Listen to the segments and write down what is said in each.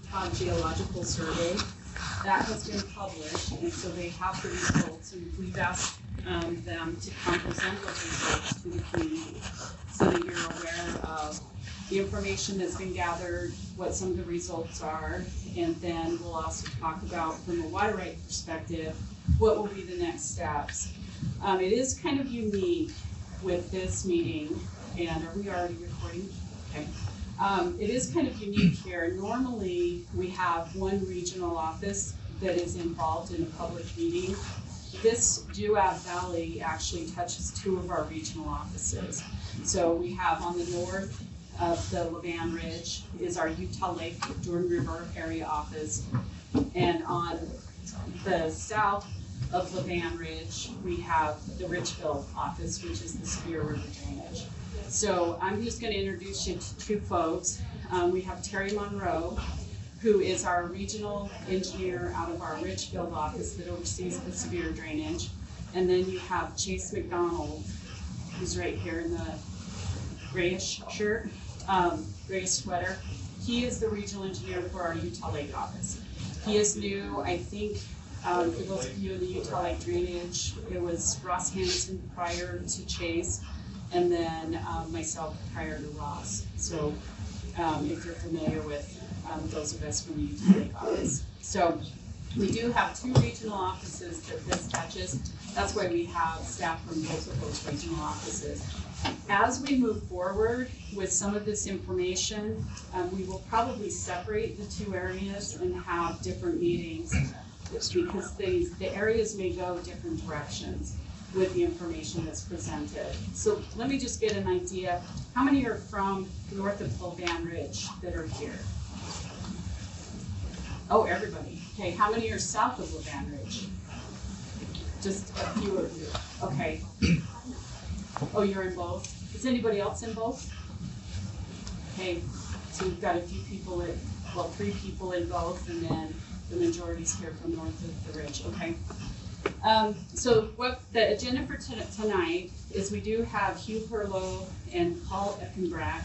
Utah Geological Survey. That has been published, and so they have the results, and we've asked them to come present those results to the community so that you're aware of the information that's been gathered, what some of the results are, and then we'll also talk about, from a water right perspective, what will be the next steps. It is kind of unique with this meeting, and are we already recording? Okay. It is kind of unique here. Normally, we have one regional office that is involved in a public meeting. This Juab Valley actually touches two of our regional offices. So we have on the north of the Levan Ridge is our Utah Lake Jordan River area office, and on the south of Levan Ridge, we have the Richville office, which is the Spear River Drainage. So I'm just going to introduce you to two folks. We have Terry Monroe, who is our regional engineer out of our Richville office that oversees the Spear Drainage. And then you have Chase McDonald, who's right here in the grayish shirt, grayish sweater. He is the regional engineer for our Utah Lake office. He is new, I think. For those of you in the Utah Lake Drainage, it was Ross Hanson prior to Chase, and then myself prior to Ross. So if you're familiar with those of us from the Utah Lake office. So we do have two regional offices that this touches. That's why we have staff from both of those regional offices. As we move forward with some of this information, we will probably separate the two areas and have different meetings, because the areas may go different directions with the information that's presented. So let me just get an idea. How many are from north of Levan Ridge that are here? Oh, everybody. Okay, how many are south of Levan Ridge? Just a few of you. Okay. Oh, you're in both? Is anybody else in both? Okay, so we've got a few people well, 3 people in both, and then the majority's here from north of the ridge. Okay. So what the agenda for tonight is, we do have Hugh Herlo and Paul Eckenbrant.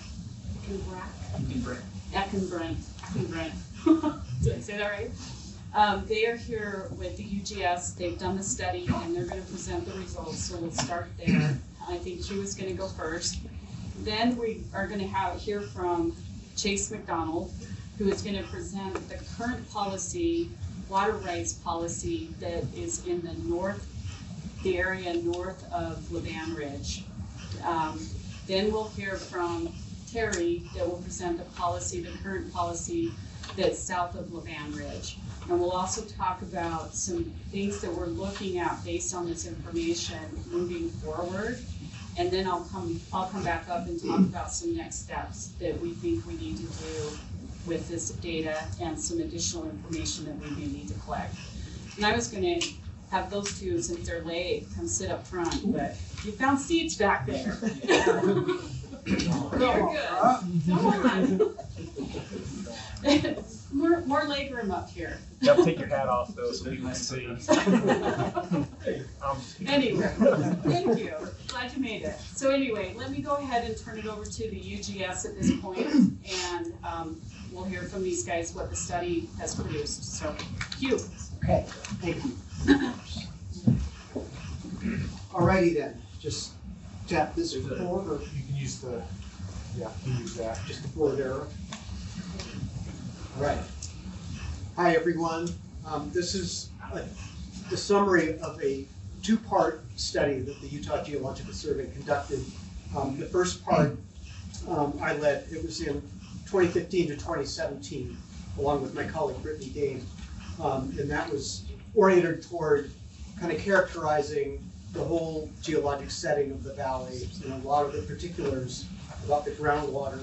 Did I say that right? They are here with the UGS. They've done the study and they're going to present the results. So we'll start there. I think Hugh is going to go first. Then we are going to hear from Chase McDonald, who is going to present the current policy, water rights policy, that is in the area north of Levan Ridge. Then we'll hear from Terry, that will present the current policy that's south of Levan Ridge. And we'll also talk about some things that we're looking at based on this information moving forward. And then I'll come back up and talk about some next steps that we think we need to do with this data and some additional information that we may need to collect. And I was going to have those two, since they're late, come sit up front, but you found seats back there. You're good. Come on. More leg room up here. You have to take your hat off though, so we can see. Anyway, thank you. Glad you made it. So anyway, let me go ahead and turn it over to the UGS at this point, and we'll hear from these guys what the study has produced. So, Hugh. Okay, thank you. Alrighty then, just tap this forward, or You can use the, yeah, you can use that. just the forward arrow. All right. Hi, everyone. This is the summary of a 2-part study that the Utah Geological Survey conducted. The first part I led. It was in 2015 to 2017, along with my colleague Brittany Dane. And that was oriented toward kind of characterizing the whole geologic setting of the valley and a lot of the particulars about the groundwater,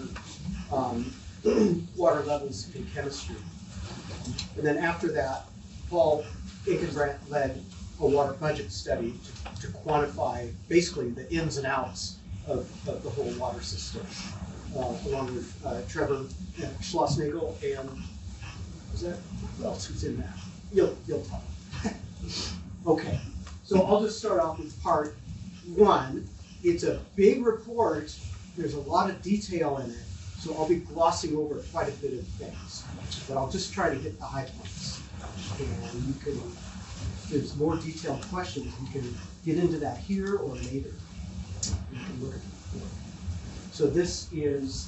water levels and chemistry. And then after that, Paul Eckenbrant led a water budget study to quantify basically the ins and outs of the whole water system, along with Trevor Schlossnagel and, who else was in that? You'll talk. Okay, so I'll just start off with part 1. It's a big report. There's a lot of detail in it. So I'll be glossing over quite a bit of things, but I'll just try to hit the high points. And you can, if there's more detailed questions, you can get into that here or later. You can look at it. So this is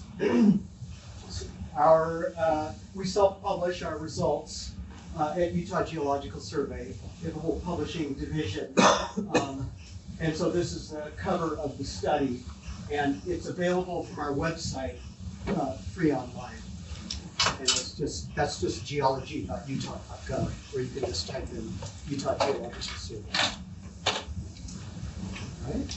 we self-publish our results at Utah Geological Survey. We have a whole publishing division. And so this is the cover of the study, and it's available from our website, free online. And that's just geology.utah.gov, where you can just type in Utah Geological Survey. All right.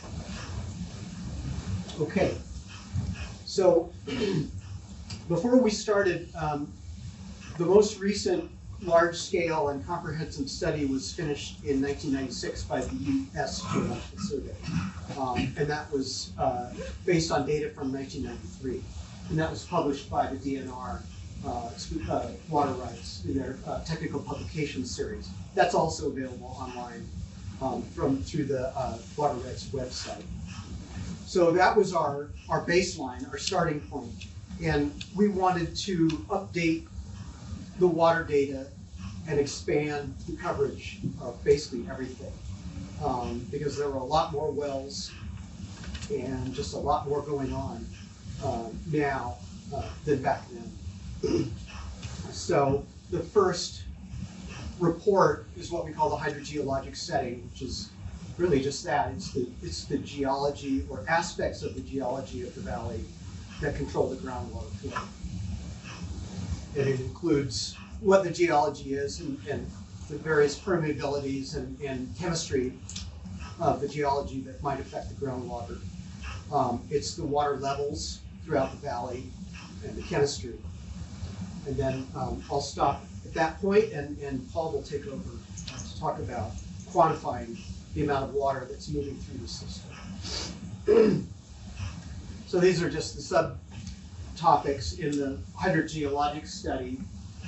Okay. So before we started, the most recent large-scale and comprehensive study was finished in 1996 by the U.S. Geological Survey, and that was based on data from 1993, and that was published by the DNR Water Rights in their technical publication series. That's also available online through the Water Rights website. So that was our baseline, our starting point, and we wanted to update the water data and expand the coverage of basically everything, because there were a lot more wells and just a lot more going on now than back then. So the first report is what we call the hydrogeologic setting, which is really just that. It's the geology or aspects of the geology of the valley that control the groundwater flow. And it includes what the geology is and the various permeabilities and chemistry of the geology that might affect the groundwater. It's the water levels throughout the valley and the chemistry. And then I'll stop at that point, and Paul will take over to talk about quantifying the amount of water that's moving through the system. So these are just the subtopics in the hydrogeologic study.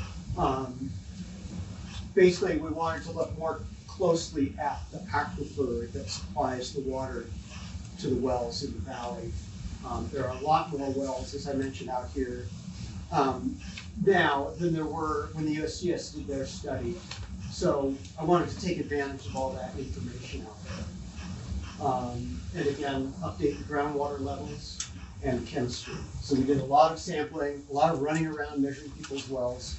Basically, we wanted to look more closely at the aquifer that supplies the water to the wells in the valley. There are a lot more wells, as I mentioned, out here now than there were when the USGS did their study. So I wanted to take advantage of all that information out there. And again, update the groundwater levels and chemistry. So we did a lot of sampling, a lot of running around measuring people's wells.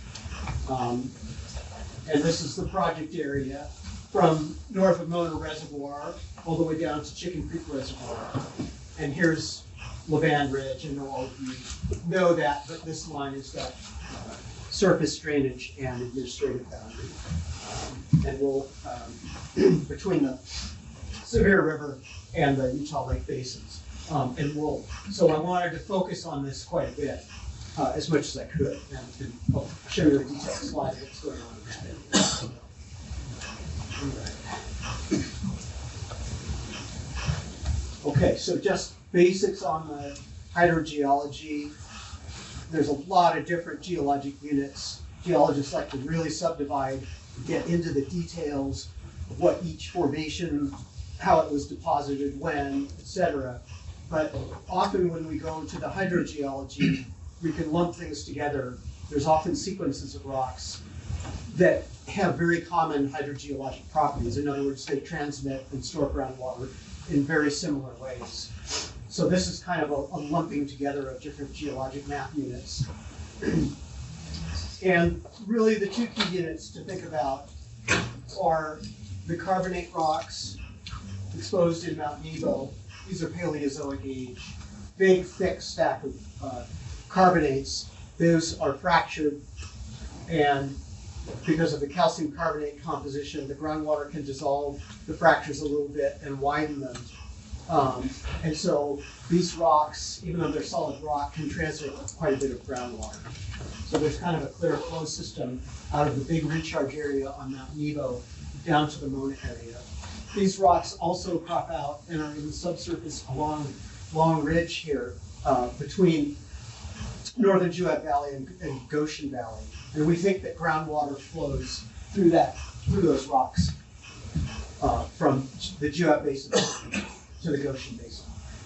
And this is the project area from north of Mona Reservoir all the way down to Chicken Creek Reservoir. And here's Levan Ridge. I know all of you know that, but this line is that surface drainage and administrative boundary. And we'll, between the Sevier River and the Utah Lake basins. So I wanted to focus on this quite a bit, as much as I could. And I'll show you a detailed slide of what's going on in that area. All right. Okay, so just basics on the hydrogeology. There's a lot of different geologic units. Geologists like to really subdivide, get into the details of what each formation, how it was deposited, when, etc. But often when we go to the hydrogeology, we can lump things together. There's often sequences of rocks that have very common hydrogeologic properties. In other words, they transmit and store groundwater in very similar ways. So this is kind of a lumping together of different geologic map units. And really the two key units to think about are the carbonate rocks exposed in Mount Nebo. These are Paleozoic age, big, thick stack of carbonates. Those are fractured, and because of the calcium carbonate composition, the groundwater can dissolve the fractures a little bit and widen them. And so these rocks, even though they're solid rock, can transmit quite a bit of groundwater. So there's kind of a clear flow system out of the big recharge area on Mount Nebo down to the Mona area. These rocks also crop out and are in the subsurface along Long Ridge here between northern Juab Valley and Goshen Valley. And we think that groundwater flows through those rocks from the Juab Basin to the Goshen Basin.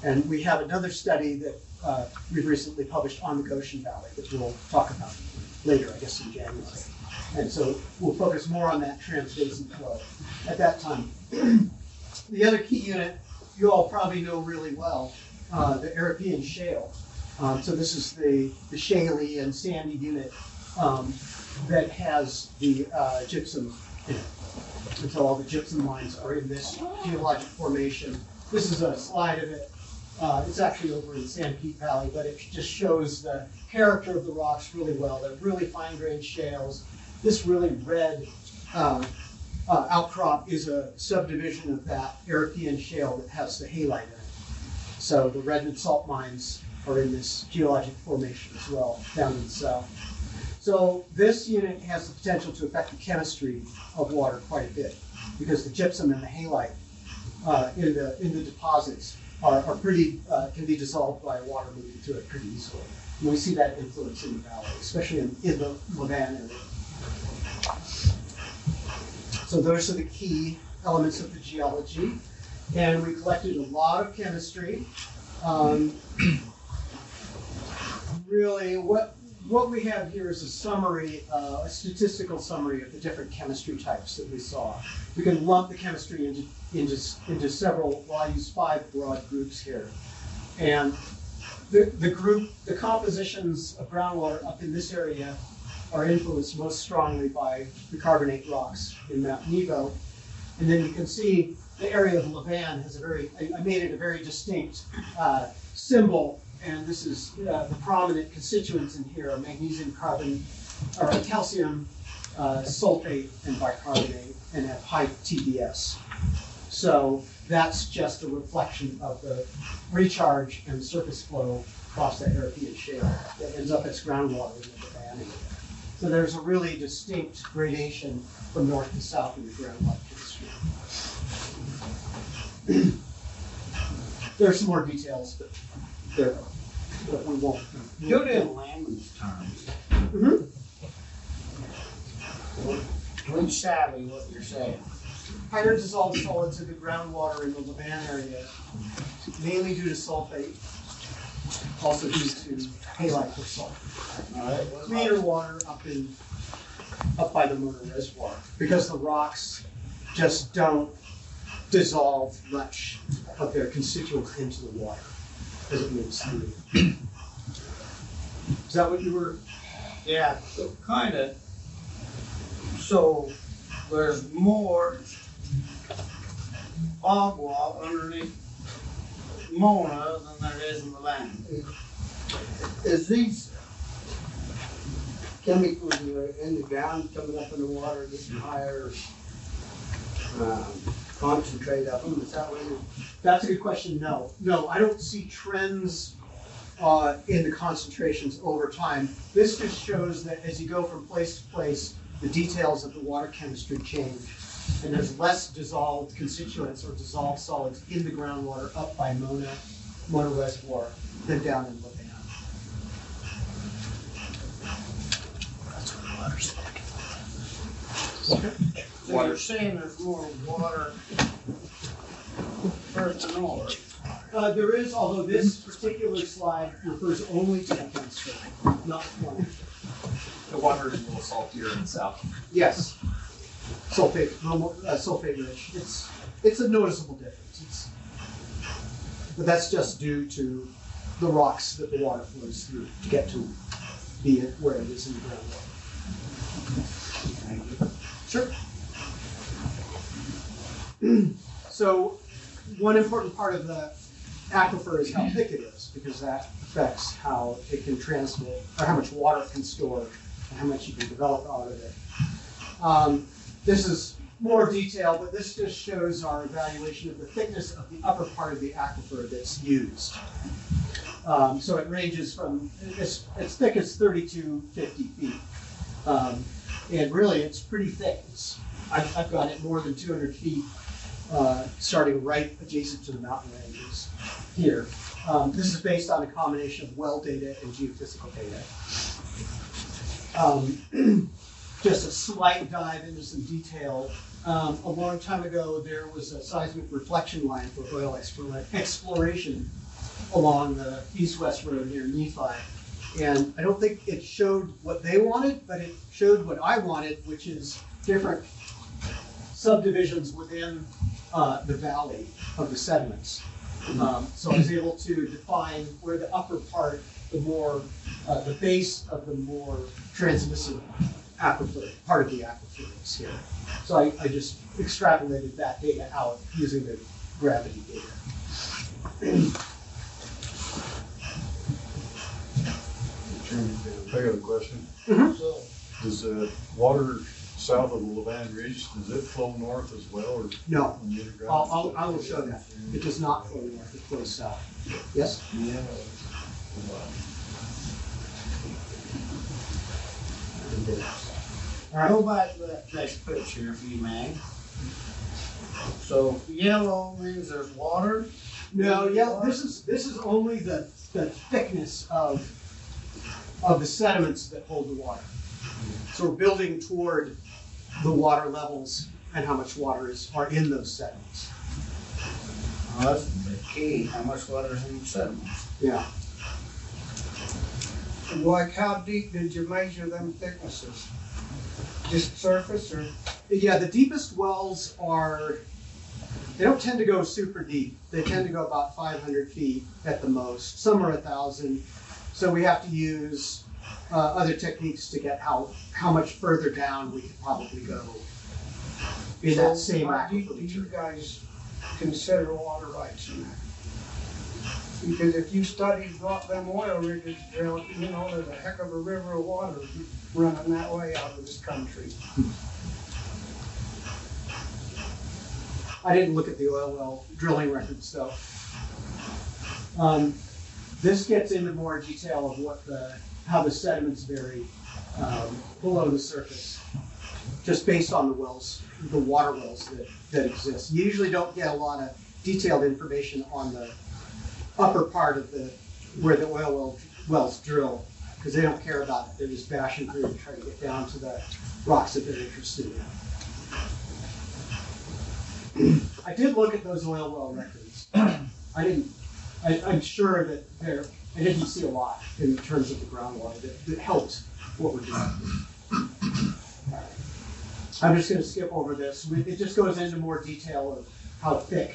And we have another study that we've recently published on the Goshen Valley that we'll talk about later, I guess in January. And so we'll focus more on that transbasin flow at that time. The other key unit you all probably know really well, the European shale. So this is the shaly and sandy unit that has the gypsum in it. And so all the gypsum lines are in this geologic formation. This is a slide of it. It's actually over in San Pete Valley, but it just shows the character of the rocks really well. They're really fine-grained shales. This really red outcrop is a subdivision of that European shale that has the halite in it. So the Redmond salt mines are in this geologic formation as well, down in the south. So this unit has the potential to affect the chemistry of water quite a bit, because the gypsum and the halite in the deposits are pretty can be dissolved by water moving through it pretty easily. And we see that influence in the valley, especially in the Levan area. So those are the key elements of the geology, and we collected a lot of chemistry. Really, what we have here is a summary, a statistical summary of the different chemistry types that we saw. We can lump the chemistry into several, well, I use 5 broad groups here. And the compositions of groundwater up in this area are influenced most strongly by the carbonate rocks in Mount Nebo. And then you can see the area of Levan has I made it a very distinct symbol. And this is the prominent constituents in here are magnesium carbon, or calcium sulfate and bicarbonate, and have high TDS. So that's just a reflection of the recharge and surface flow across that European shale that ends up as groundwater in the Levan area. So there's a really distinct gradation from north to south in the groundwater chemistry. There's some more details, but we won't. Put it in layman's terms. Mm-hmm. We savvy what you're saying. Higher dissolved solids in the groundwater in the Levan area, mainly due to sulfate, also due to halite or salt. Cleaner water up by the Mona Reservoir, because the rocks just don't dissolve much of their constituents into the water as it moves through. Is that what you were? Yeah, so kind of. So there's more agua underneath Mona than there is in the land. Is these chemicals that are in the ground coming up in the water, getting higher concentrate of them? Is that what it is? That's a good question. No, I don't see trends in the concentrations over time. This just shows that as you go from place to place, the details of the water chemistry change, and there's less dissolved constituents or dissolved solids in the groundwater up by Mona Reservoir than down in Levan. So you're saying there's more water further north? There is, although this particular slide refers only to the chemistry, not one. The water is a little saltier in the south. Yes, sulfate rich. It's a noticeable difference. But that's just due to the rocks that the water flows through to get to be where it is in the groundwater. Sure. So one important part of the aquifer is how thick it is, because that affects how it can transmit, or how much water it can store, and how much you can develop out of it. This is more detail, but this just shows our evaluation of the thickness of the upper part of the aquifer that's used. So it ranges from as thick as 30 to 50 feet. And really, it's pretty thick. I've got it more than 200 feet, starting right adjacent to the mountain ranges here. This is based on a combination of well data and geophysical data. Just a slight dive into some detail. A long time ago, there was a seismic reflection line for oil exploration along the east-west road near Nephi. And I don't think it showed what they wanted, but it showed what I wanted, which is different subdivisions within the valley of the sediments. So I was able to define where the upper part, the base of the more transmissive aquifer, part of the aquifer is here. So I just extrapolated that data out using the gravity data. I got a question. Mhm. So, Does water south of the Levan Ridge, does it flow north as well, or? No, on the underground? I will show that. It does not flow north, it flows south. Yes? yeah. All right. Go back to that next picture if you may. So yellow means there's water. No, yeah, this is only the thickness of the sediments that hold the water. So we're building toward the water levels and how much water are in those sediments. Oh, that's the key. How much water is in the sediments? Yeah. Like, how deep did you measure them thicknesses? Just surface or? Yeah, the deepest wells they don't tend to go super deep. They tend to go about 500 feet at the most. Some are 1,000. So we have to use other techniques to get how much further down we could probably go in that same How deep aquifer do you material. guys consider water rights in that? Because if you study what them oil rigs drill, you know, there's a heck of a river of water running that way out of this country. I didn't look at the oil well drilling records, though. This gets into more detail of how the sediments vary below the surface, just based on the wells, the water wells that exist. You usually don't get a lot of detailed information on the upper part of where the oil wells drill, because they don't care about it. They're just bashing through and trying to get down to the rocks that they're interested in. I did look at those oil well records. I'm sure that I didn't see a lot in terms of the groundwater that helped what we're doing. I'm just going to skip over this. It just goes into more detail of how thick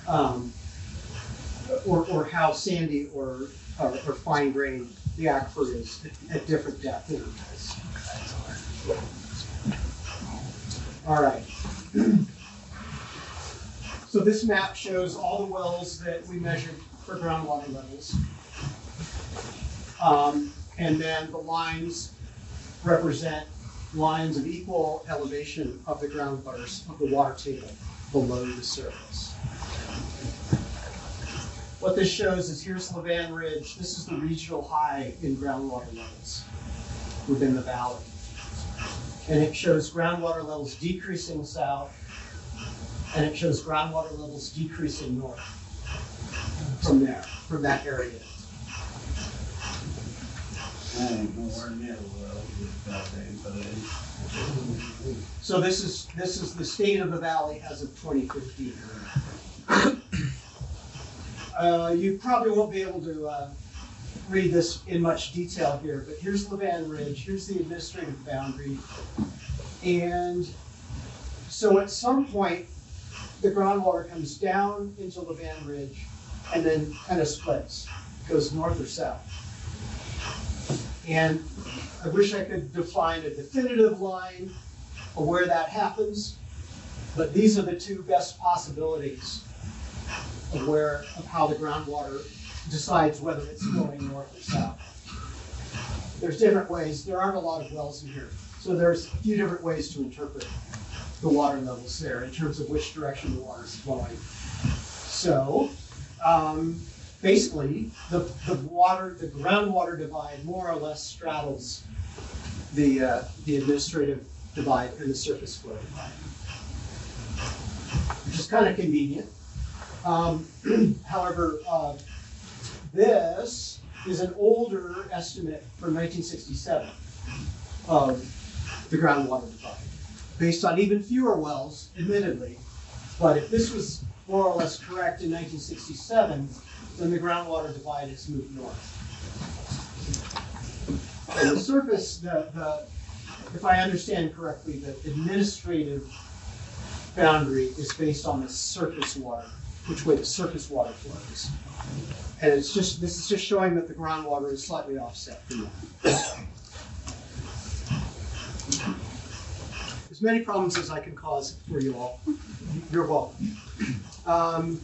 or how sandy or fine grained the aquifer is at different depth intervals. All right. So this map shows all the wells that we measured for groundwater levels. And then the lines represent lines of equal elevation of the groundwaters of the water table below the surface. What this shows is here's Levan Ridge. This is the regional high in groundwater levels within the valley. And it shows groundwater levels decreasing south, and it shows groundwater levels decreasing north from that area. I ain't nowhere near the well. So this is the state of the valley as of 2015. You probably won't be able to read this in much detail here, but here's Levan Ridge, here's the administrative boundary. And so at some point, the groundwater comes down into Levan Ridge and then kind of splits, goes north or south. And I wish I could define a definitive line of where that happens, but these are the two best possibilities of how the groundwater decides whether it's flowing north or south. There's different ways. There aren't a lot of wells in here, so there's a few different ways to interpret the water levels there in terms of which direction the water is flowing. So basically, the groundwater divide more or less straddles the administrative divide and the surface flow divide, which is kind of convenient. However, this is an older estimate from 1967 of the groundwater divide, based on even fewer wells, admittedly. But if this was more or less correct in 1967, then the groundwater divide has moved north. And the surface, if I understand correctly, the administrative boundary is based on the surface water, which way the surface water flows. And this is just showing that the groundwater is slightly offset from that. As many problems as I can cause for you all. You're welcome.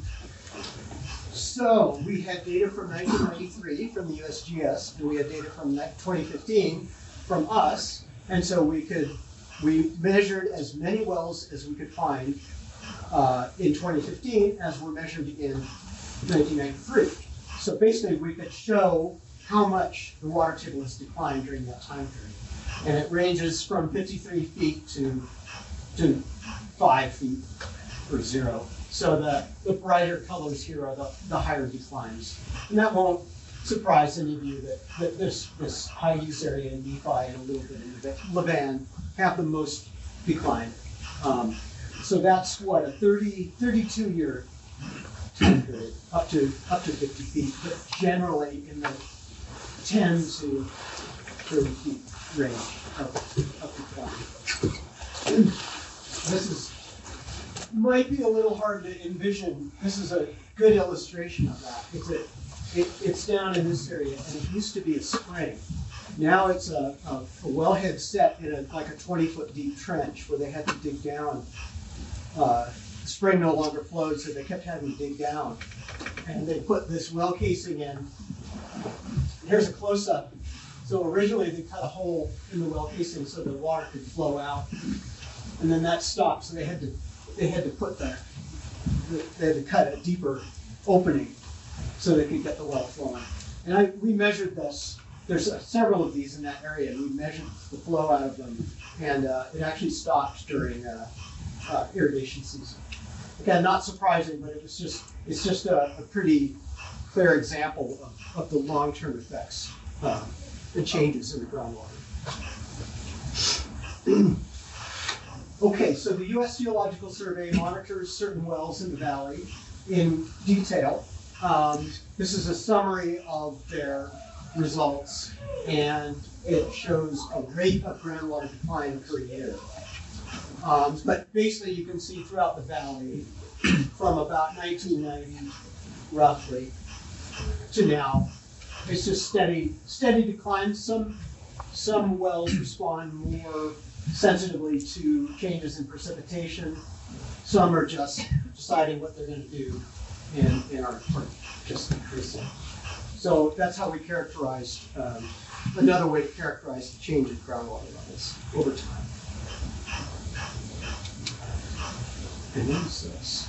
So we had data from 1993 from the USGS, and we had data from 2015 from us, and so we measured as many wells as we could find in 2015 as were measured in 1993. So basically, we could show how much the water table has declined during that time period. And it ranges from 53 feet to 5 feet or 0. So the brighter colors here are the higher declines. And that won't surprise any of you that this high use area in Nephi and a little bit in Levan have the most decline. So that's what, a 32-year time period, up to 50 feet, but generally in the 10 to 30 feet range of decline. This might be a little hard to envision. This is a good illustration of that. It's down in this area, and it used to be a spring. Now it's a wellhead set in like a 20-foot deep trench where they had to dig down. The spring no longer flowed, so they kept having to dig down. And they put this well casing in. Here's a close-up. So originally they cut a hole in the well casing so the water could flow out, and then that stopped. So they had to cut a deeper opening so they could get the well flowing. And we measured this. There's several of these in that area, and we measured the flow out of them, and it actually stopped during irrigation season. Again, not surprising, but it's just a pretty clear example of the long-term effects. The changes in the groundwater. Okay, so the U.S. Geological Survey monitors certain wells in the valley in detail. This is a summary of their results, and it shows a rate of groundwater decline per year. But basically, you can see throughout the valley from about 1990, roughly, to now. It's just steady decline. Some wells respond more sensitively to changes in precipitation. Some are just deciding what they're going to do and are just increasing. So that's how we characterized, another way to characterize the change in groundwater levels over time. And what is this?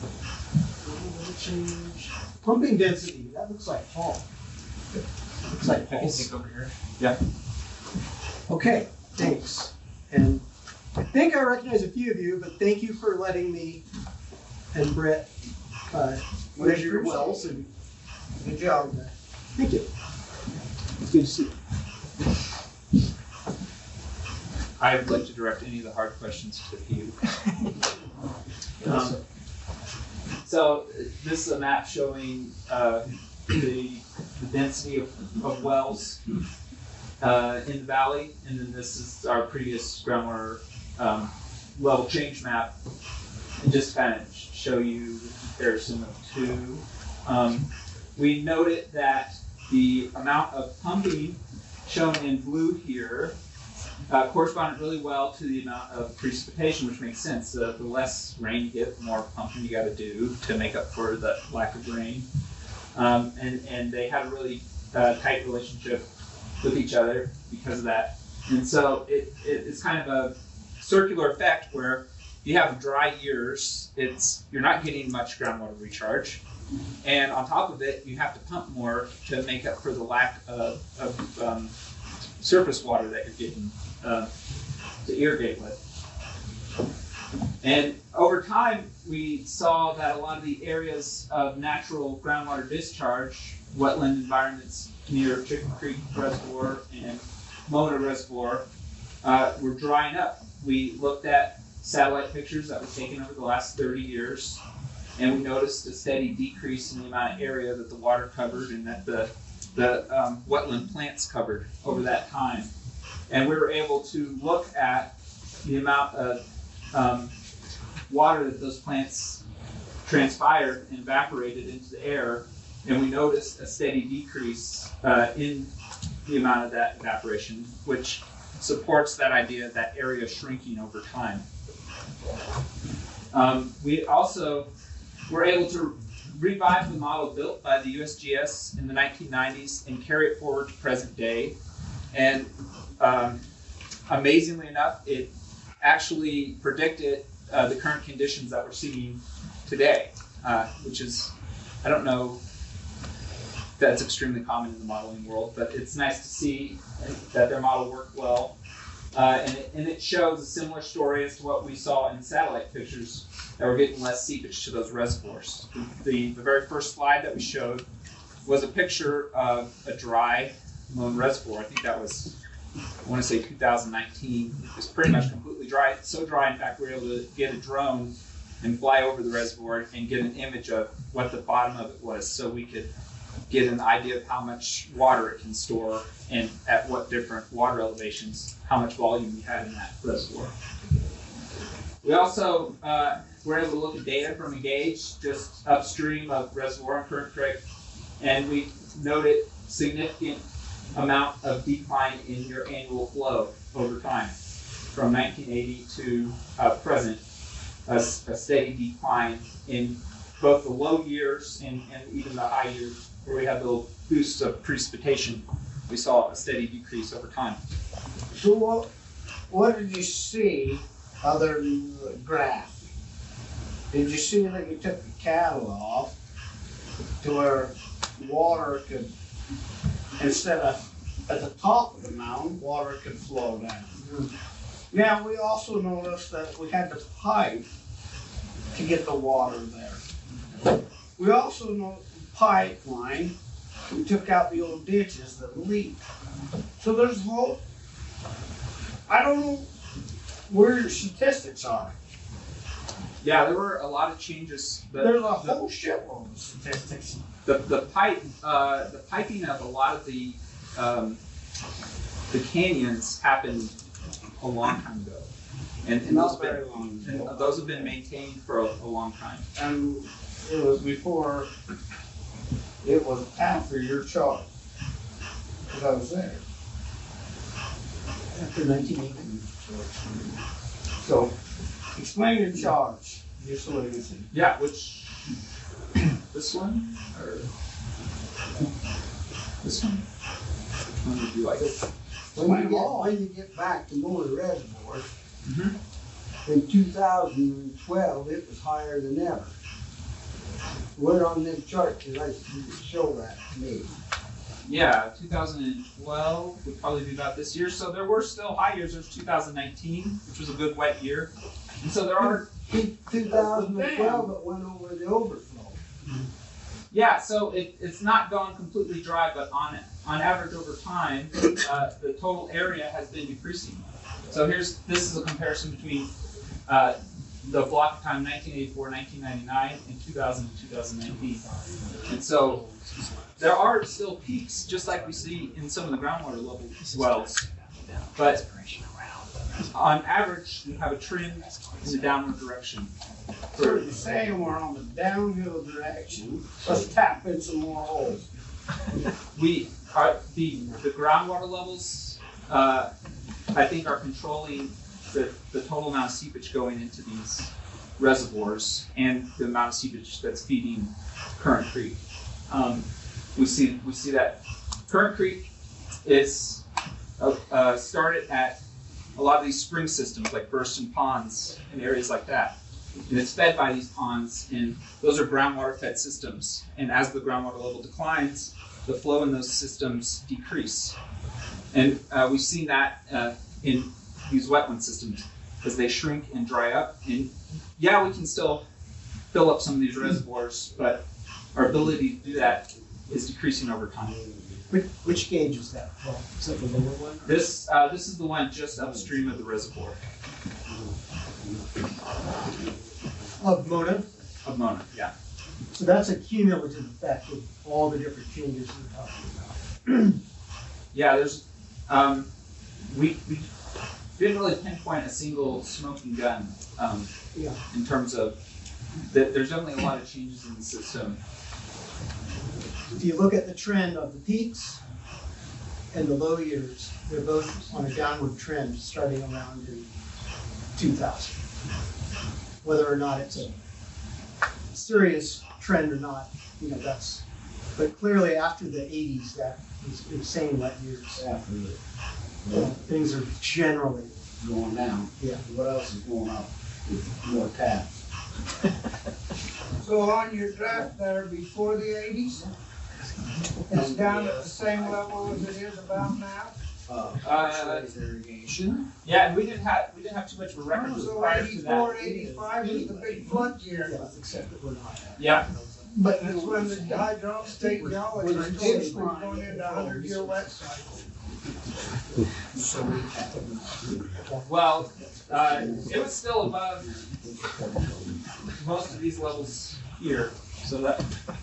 Change. Pumping density, that looks like Paul. Looks like I can Paul's. think over here. Yeah. Okay, thanks. And I think I recognize a few of you, but thank you for letting me and Brett measure your wells. And Good job. thank you. It's good to see you. I would like to direct any of the hard questions to you. So this is a map showing the density of wells in the valley, and then this is our previous groundwater level change map, and just kind of show you the comparison of two. We noted that the amount of pumping shown in blue here corresponded really well to the amount of precipitation, which makes sense. The less rain you get, the more pumping you got to do to make up for the lack of rain. And they had a really tight relationship with each other because of that. And so it's kind of a circular effect where you have dry years, you're not getting much groundwater recharge. And on top of it, you have to pump more to make up for the lack of surface water that you're getting to irrigate with. And over time, we saw that a lot of the areas of natural groundwater discharge, wetland environments near Chicken Creek Reservoir and Mona Reservoir, were drying up. We looked at satellite pictures that were taken over the last 30 years, and we noticed a steady decrease in the amount of area that the water covered and that the wetland plants covered over that time. And we were able to look at the amount of water that those plants transpired and evaporated into the air, and we noticed a steady decrease in the amount of that evaporation, which supports that idea of that area shrinking over time. We also were able to revive the model built by the USGS in the 1990s and carry it forward to present day. And amazingly enough, it actually predicted the current conditions that we're seeing today, which is, I don't know, that's extremely common in the modeling world, but it's nice to see that their model worked well. And it shows a similar story as to what we saw in satellite pictures, that we're getting less seepage to those reservoirs. The very first slide that we showed was a picture of a dry Malone Reservoir. I think that was, I want to say 2019. It was pretty much completely dry. So dry, in fact, we were able to get a drone and fly over the reservoir and get an image of what the bottom of it was, so we could get an idea of how much water it can store and at what different water elevations, how much volume we had in that reservoir. We also were able to look at data from a gauge just upstream of Reservoir and Current Creek, and we noted significant amount of decline in your annual flow over time. From 1980 to present, a steady decline in both the low years and even the high years, where we had little boosts of precipitation. We saw a steady decrease over time. So what did you see other than the graph? Did you see that you took the cattle off to where water could, instead of at the top of the mountain, water could flow down? Yeah, we also noticed that we had to pipe to get the water there. We also know pipeline, we took out the old ditches that leaked. So there's a whole, I don't know where your statistics are. Yeah, there were a lot of changes. There's a whole shitload of statistics. The piping of a lot of the canyons happened a long time ago, and Not very long ago. and those have been maintained for a long time. And it was before, it was after your charge, because I was there. After 1980. So, explain your charge, just so we can see. Yeah, which this one or this one? Which one would you like? When you get back to Moore Reservoir, Mm-hmm. in 2012, it was higher than ever. Where on them charts did I show that to me? Yeah, 2012 would probably be about this year. So there were still high years. There's 2019, which was a good wet year. And so there are. 2012, it went over the overflow. Yeah, so it's not gone completely dry, but on average over time, the total area has been decreasing. So this is a comparison between the block of time 1984, 1999, and 2000 and 2019. And so there are still peaks, just like we see in some of the groundwater level wells. But on average, we have a trend in the downward direction. So you're saying we're on the downhill direction, let's tap in some more holes. We are the groundwater levels. I think are controlling the total amount of seepage going into these reservoirs and the amount of seepage that's feeding Current Creek. We see that Current Creek is started at a lot of these spring systems like Burston Ponds and areas like that. And it's fed by these ponds, and those are groundwater fed systems. And as the groundwater level declines, the flow in those systems decrease. And we've seen that in these wetland systems as they shrink and dry up. And yeah, we can still fill up some of these reservoirs, but our ability to do that is decreasing over time. Which gauge is that? Well, is that the lower one? This is the one just upstream of the reservoir. Mona, Of Mona, yeah. So that's a cumulative effect of all the different changes we're talking about. Yeah, there's, we didn't really pinpoint a single smoking gun, Yeah. in terms of, there's definitely a lot of changes in the system. If you look at the trend of the peaks and the low years, they're both on a downward trend starting around in 2000. Whether or not it's a serious trend or not, you know, that's, but clearly after the 80s, that was insane wet years. After Things are generally, going down, yeah. what else is going up? With more taps. So on your graph there, before the eighties, it's down at the same level as it is about now? Irrigation. Yeah, and we didn't have too much of a record So prior to 84, that. 85 is the big flood year. Yeah, except that we're not. Yeah, But it's when the hydraulics technology is going into 100-year wet cycle. well, it was still above most of these levels here, so that,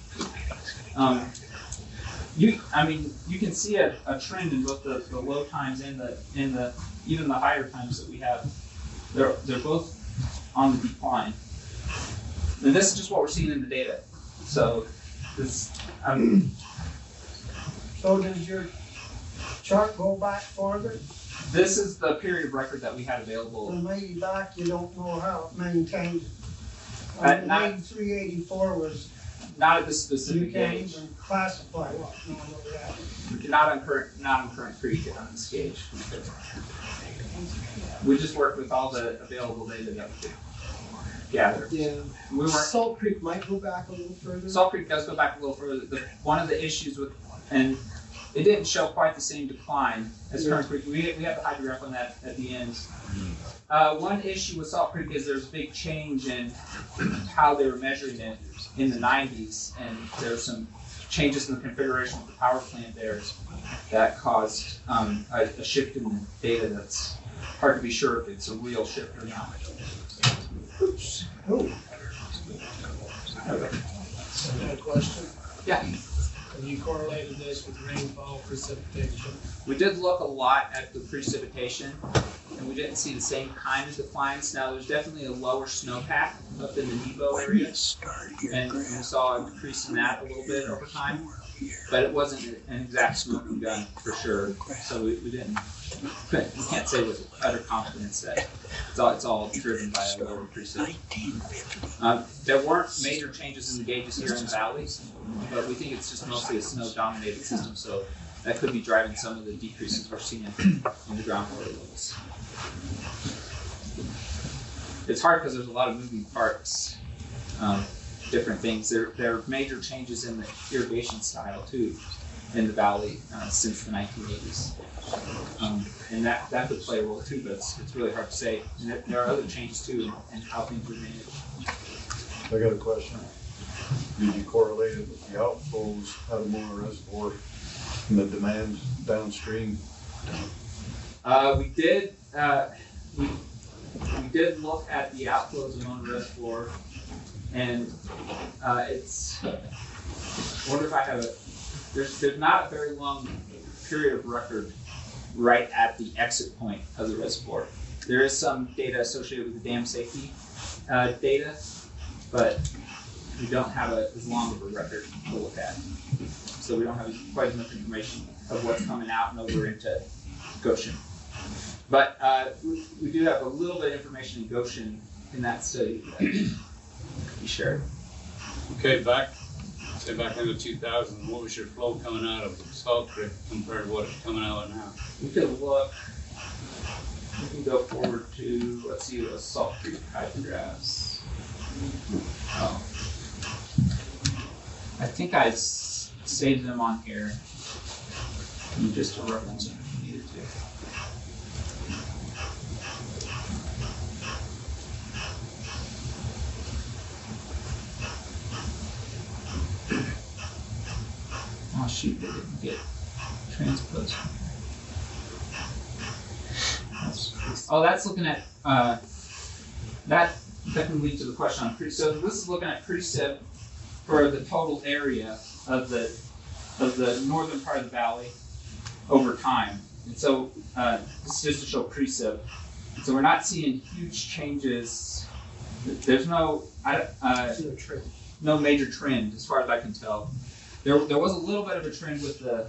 you can see a trend in both the low times and the even the higher times that we have. They're both on the decline. And this is just what we're seeing in the data. So this, So does your chart go back farther? this is the period of record that we had available. Well, maybe back, you don't know how it maintained. Not- 83, 84 was, Not at this you specific can't gauge. even classify what normally happens. Not on current creek on this gauge. We just worked with all the available data that we could gather. Yeah. We weren't. Salt Creek might go back a little further. Salt Creek does go back a little further. One of the issues with, and it didn't show quite the same decline as Current Creek. We had the hydrograph on that at the end. One issue with Salt Creek is there's a big change in how they were measuring it in the 90s, and there's some changes in the configuration of the power plant there that caused a shift in the data that's hard to be sure if it's a real shift or not. Oops. Oh. Got a question? Yeah. Have you correlated this with rainfall precipitation? We did look a lot at the precipitation, and we didn't see the same kind of declines. Now, there's definitely a lower snowpack up in the Nebo area, and we saw a decrease in that a little bit over time, but it wasn't an exact smoking gun for sure. So we can't say with utter confidence that it's all driven by a lower precipitation. There weren't major changes in the gauges here in the valley, but we think it's just mostly a snow-dominated system, so that could be driving some of the decreases we're seeing in the groundwater levels. It's hard because there's a lot of moving parts, different things. There are major changes in the irrigation style too in the valley since the 1980s. And that could play a role too, but it's really hard to say. And there are other changes too in how things are managed. I got a question. Did you correlate it with the outflows out of Mona Reservoir and the demand downstream? We did. We did look at the outflows of Mona Reservoir, and it's. I wonder if I have a. There's not a very long period of record right at the exit point of the reservoir. There is some data associated with the dam safety data, but we don't have as long of a record to look at. So we don't have quite enough information of what's coming out and over into Goshen. But we do have a little bit of information in Goshen in that study that we shared. Okay, back into 2000, what was your flow coming out of Salt Creek compared to what's coming out now? We could look, we can go forward to, let's see, the Salt Creek hydrographs. Oh. I think I saved them on here, just to reference them if you needed to. Oh shoot, they didn't get transposed. That's looking at that that can lead to the question on precip. So this is looking at precip for the total area of the northern part of the valley over time. And so this is just to show precip. So we're not seeing huge changes. There's no no major trend as far as I can tell. There was a little bit of a trend with the.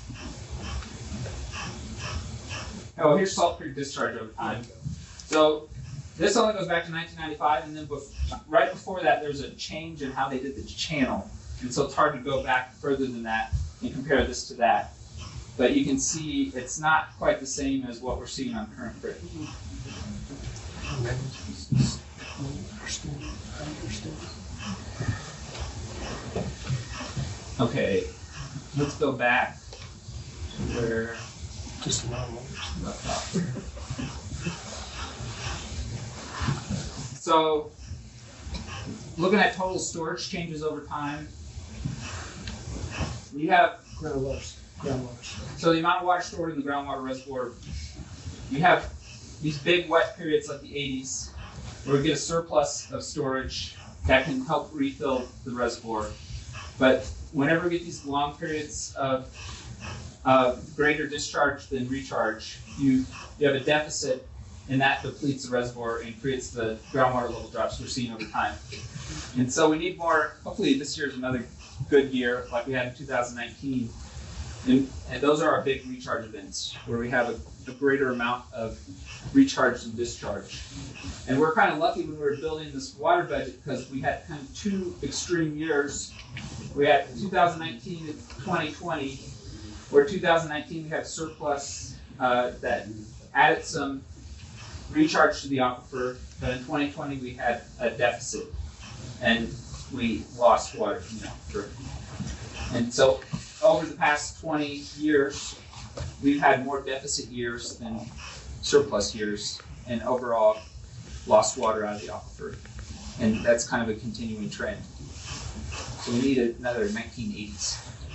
Oh, here's Salt Creek discharge over time. So this only goes back to 1995, and then right before that, there's a change in how they did the channel. And so it's hard to go back further than that and compare this to that. But you can see it's not quite the same as what we're seeing on Current Creek. Okay, let's go back to where. So, looking at total storage changes over time, we have Groundwater. so the amount of water stored in the groundwater reservoir. You have these big wet periods like the 80s, where we get a surplus of storage that can help refill the reservoir. But whenever we get these long periods of greater discharge than recharge, you have a deficit, and that depletes the reservoir and creates the groundwater level drops we're seeing over time. And so we need more. Hopefully this year is another good year like we had in 2019. And those are our big recharge events where we have a greater amount of recharge and discharge. And we're kind of lucky when we were building this water budget because we had kind of two extreme years. We had 2019 and 2020, where 2019 we had surplus that added some recharge to the aquifer, but in 2020 we had a deficit and we lost water from the aquifer. And so over the past 20 years, we've had more deficit years than surplus years, and overall lost water out of the aquifer. And that's kind of a continuing trend. So we need another 1980s.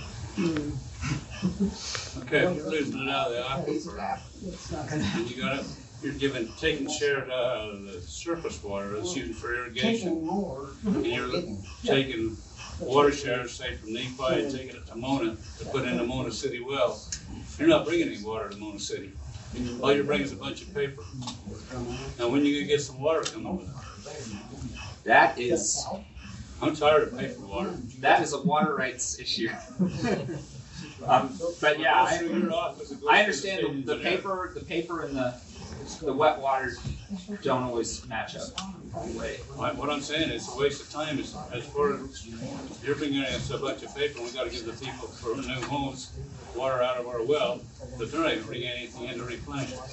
Okay, if you're losing it out of the aquifer, and you're taking share out of the surface water that's used for irrigation, and you're taking water shares, say from Nephi and taking it to Mona to put in the Mona City well. You're not bringing any water to Mona City. All you're bringing is a bunch of paper. Now when are you gonna get some water coming with it? That is, I'm tired of paper water. that is a water rights issue. But yeah, I understand the paper and the wet water don't always match up anyway. What I'm saying is a waste of time. As far as you're bringing us a bunch of paper, we got to give the people for new homes water out of our well, but they're not even bringing anything in to replenish it.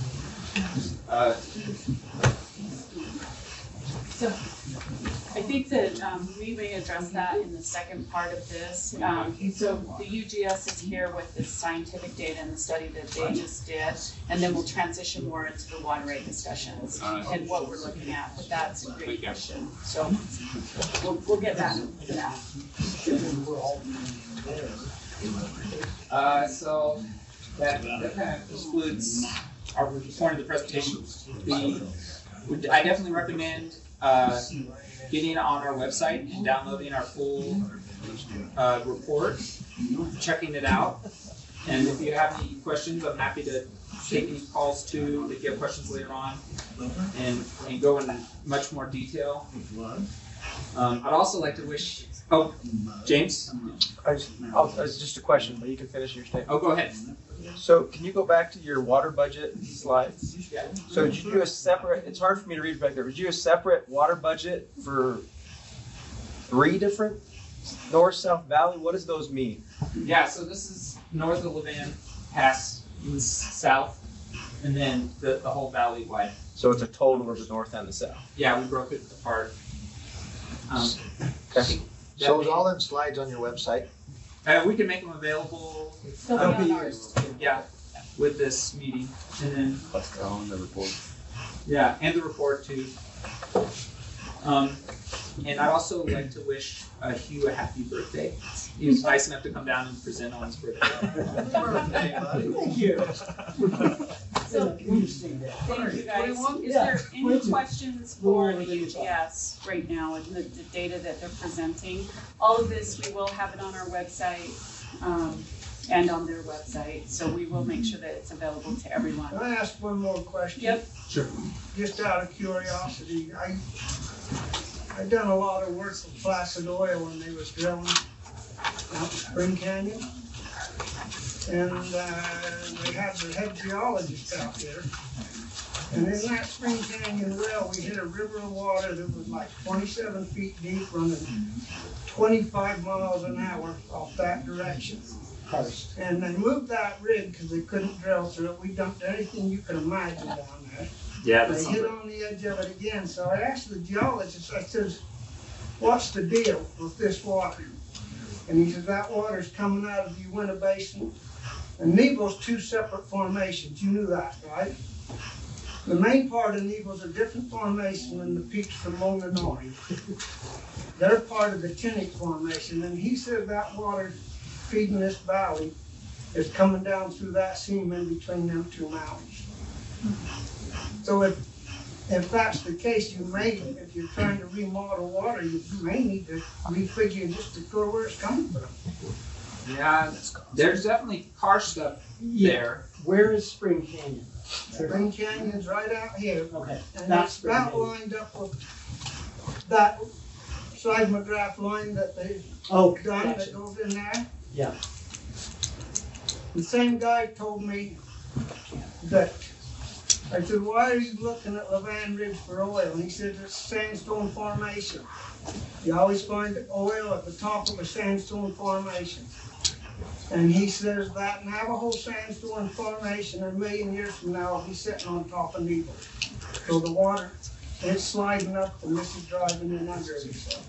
So I think that we may address that in the second part of this. So the UGS is here with this scientific data and the study that they just did, and then we'll transition more into the water rate discussions and what we're looking at. But that's a great question. So we'll get back to that. So that kind of excludes our point of the presentation. I definitely recommend getting on our website and downloading our full report, checking it out. And if you have any questions, I'm happy to take any calls too if you have questions later on and go into much more detail. I'd also like to wish, James? It's just a question, but you can finish your statement. Oh, go ahead. So can you go back to your water budget slides? Yeah. So did you do a separate, it's hard for me to read back there, did you do a separate water budget for 3 different north, south valley? What does those mean? Yeah, so this is north of Levan, Pass, south, and then the whole valley wide. So it's a total of the north and the south. Yeah, we broke it apart. Okay. So is all them slides on your website? We can make them available. They'll be on ours. Yeah, with this meeting, and then On the report. yeah, and the report too. And I'd also like to wish Hugh a happy birthday. He was nice enough to come down and present on his birthday. Thank you. So, You just see that. thank you guys. Is Yeah, there any 22. questions Go for over the the Utah. UGS right now and the data that they're presenting? All of this, we will have it on our website, and on their website, so we will make sure that it's available to everyone. Can I ask one more question? Yep. Sure. Just out of curiosity, I done a lot of work with Placid Oil when they was drilling out in Spring Canyon. And they had their head geologist out there. And in that Spring Canyon well, we hit a river of water that was like 27 feet deep, running 25 miles an hour off that direction. And they moved that rig because they couldn't drill through it. We dumped anything you could imagine down there. Yeah, They that's hit something. on the edge of it again, so I asked the geologist, I says, what's the deal with this water? And he says, that water's coming out of the Uinta Basin. And Nebo's two separate formations, you knew that, right? The main part of Nebo's a different formation than the peaks from Mona North. They're part of the Tinnick Formation, and he said that water feeding this valley is coming down through that seam in between them two mountains. So if that's the case, you may, if you're trying to remodel water, you may need to refigure just to go where it's coming from. Yeah, there's definitely karst stuff there. Where is Spring Canyon? Spring Canyon's right out here, Okay. and That's it's Spring about Canyon. lined up with that seismograph line that they've Oh, done that gotcha. goes in there. Yeah. The same guy told me that, I said, why are you looking at Levan Ridge for oil? And he said, it's sandstone formation. You always find oil at the top of a sandstone formation. And he says that Navajo sandstone formation a million years from now will be sitting on top of Nebo. So the water, it's sliding up and this is driving in under it. So.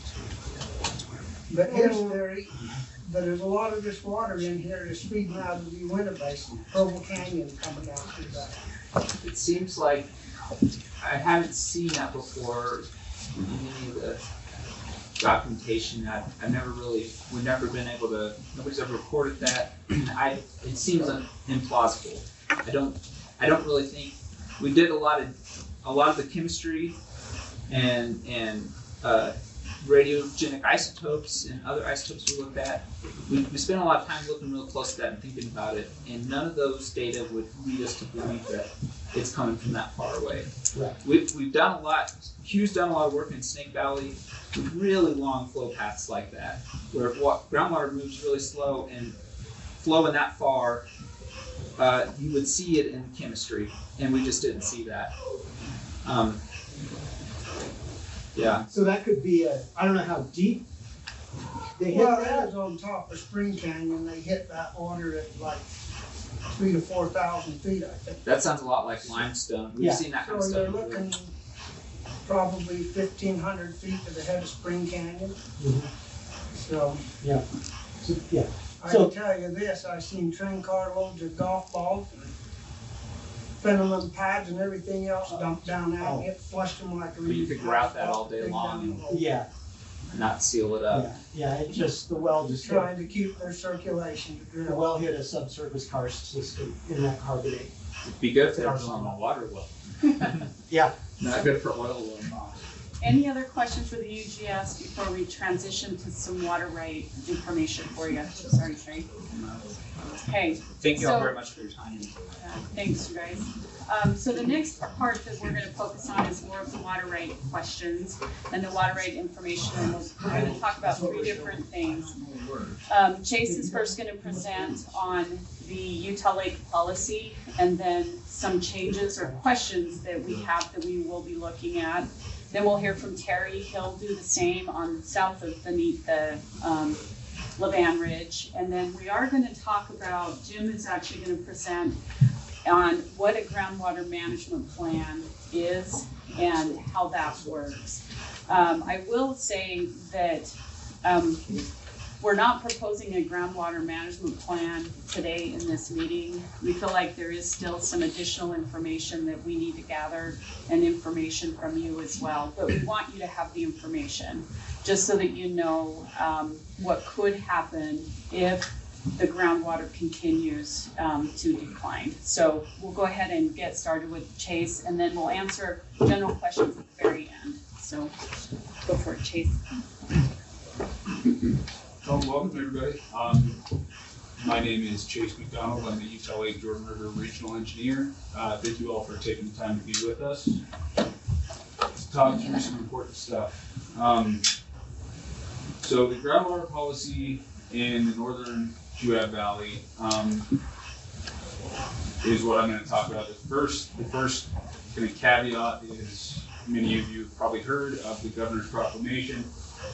But his theory, that there's a lot of this water in here is feeding out of the Uinta Basin, Provo Canyon coming down through that. It seems like I haven't seen that before in any of the documentation. That we've never been able to, nobody's ever reported that. It seems implausible. I don't really think, we did a lot of the chemistry and radiogenic isotopes and other isotopes we looked at. We spent a lot of time looking real close to that and thinking about it, and none of those data would lead us to believe that it's coming from that far away. Right. We've done a lot, Hugh's done a lot of work in Snake Valley with really long flow paths like that, where groundwater moves really slow and flowing that far, you would see it in chemistry, and we just didn't see that. Yeah. So that could be I don't know how deep they hit Well, that. that was on top of Spring Canyon. They hit that water at like 3,000 to 4,000 feet, I think. That sounds a lot like limestone. We've Yeah. seen that kind So of you're stuff. before. looking probably 1,500 feet to the head of Spring Canyon. Mhm. So So, yeah. I So- can tell you this, I've seen train car loads of golf balls, Fenelon pads and everything else dumped down there. Oh. It flushed them like a But you could grout that all day big long down the and- hole. Yeah. And not seal it up. Yeah. It just the well just hit, Trying to keep their circulation to the drill. well hit a subsurface karst system in that carbonate. It'd be good if they were drilling a water well. Yeah. Not good for oil well. Any other questions for the UGS before we transition to some water right information for you? Sorry, Terry. Okay. Thank you all So- very much for your time. Thanks, you guys. So the next part that we're going to focus on is more of the water right questions and the water right information. And we're going to talk about three different things. Chase is first going to present on the Utah Lake policy and then some changes or questions that we have that we will be looking at. Then we'll hear from Terry. He'll do the same on south of the Levan Ridge. And then we are going to talk about, Jim is actually going to present on what a groundwater management plan is and how that works. I will say that we're not proposing a groundwater management plan today in this meeting. We feel like there is still some additional information that we need to gather and information from you as well. But we want you to have the information just so that you know what could happen if the groundwater continues to decline. So we'll go ahead and get started with Chase, and then we'll answer general questions at the very end. So go for it, Chase. Welcome everybody. My name is Chase McDonald. I'm the Utah Lake Jordan River Regional Engineer. Thank you all for taking the time to be with us to talk through some important stuff. So the groundwater policy in the northern Juab Valley is what I'm going to talk about. The first kind of caveat is many of you have probably heard of the governor's proclamation.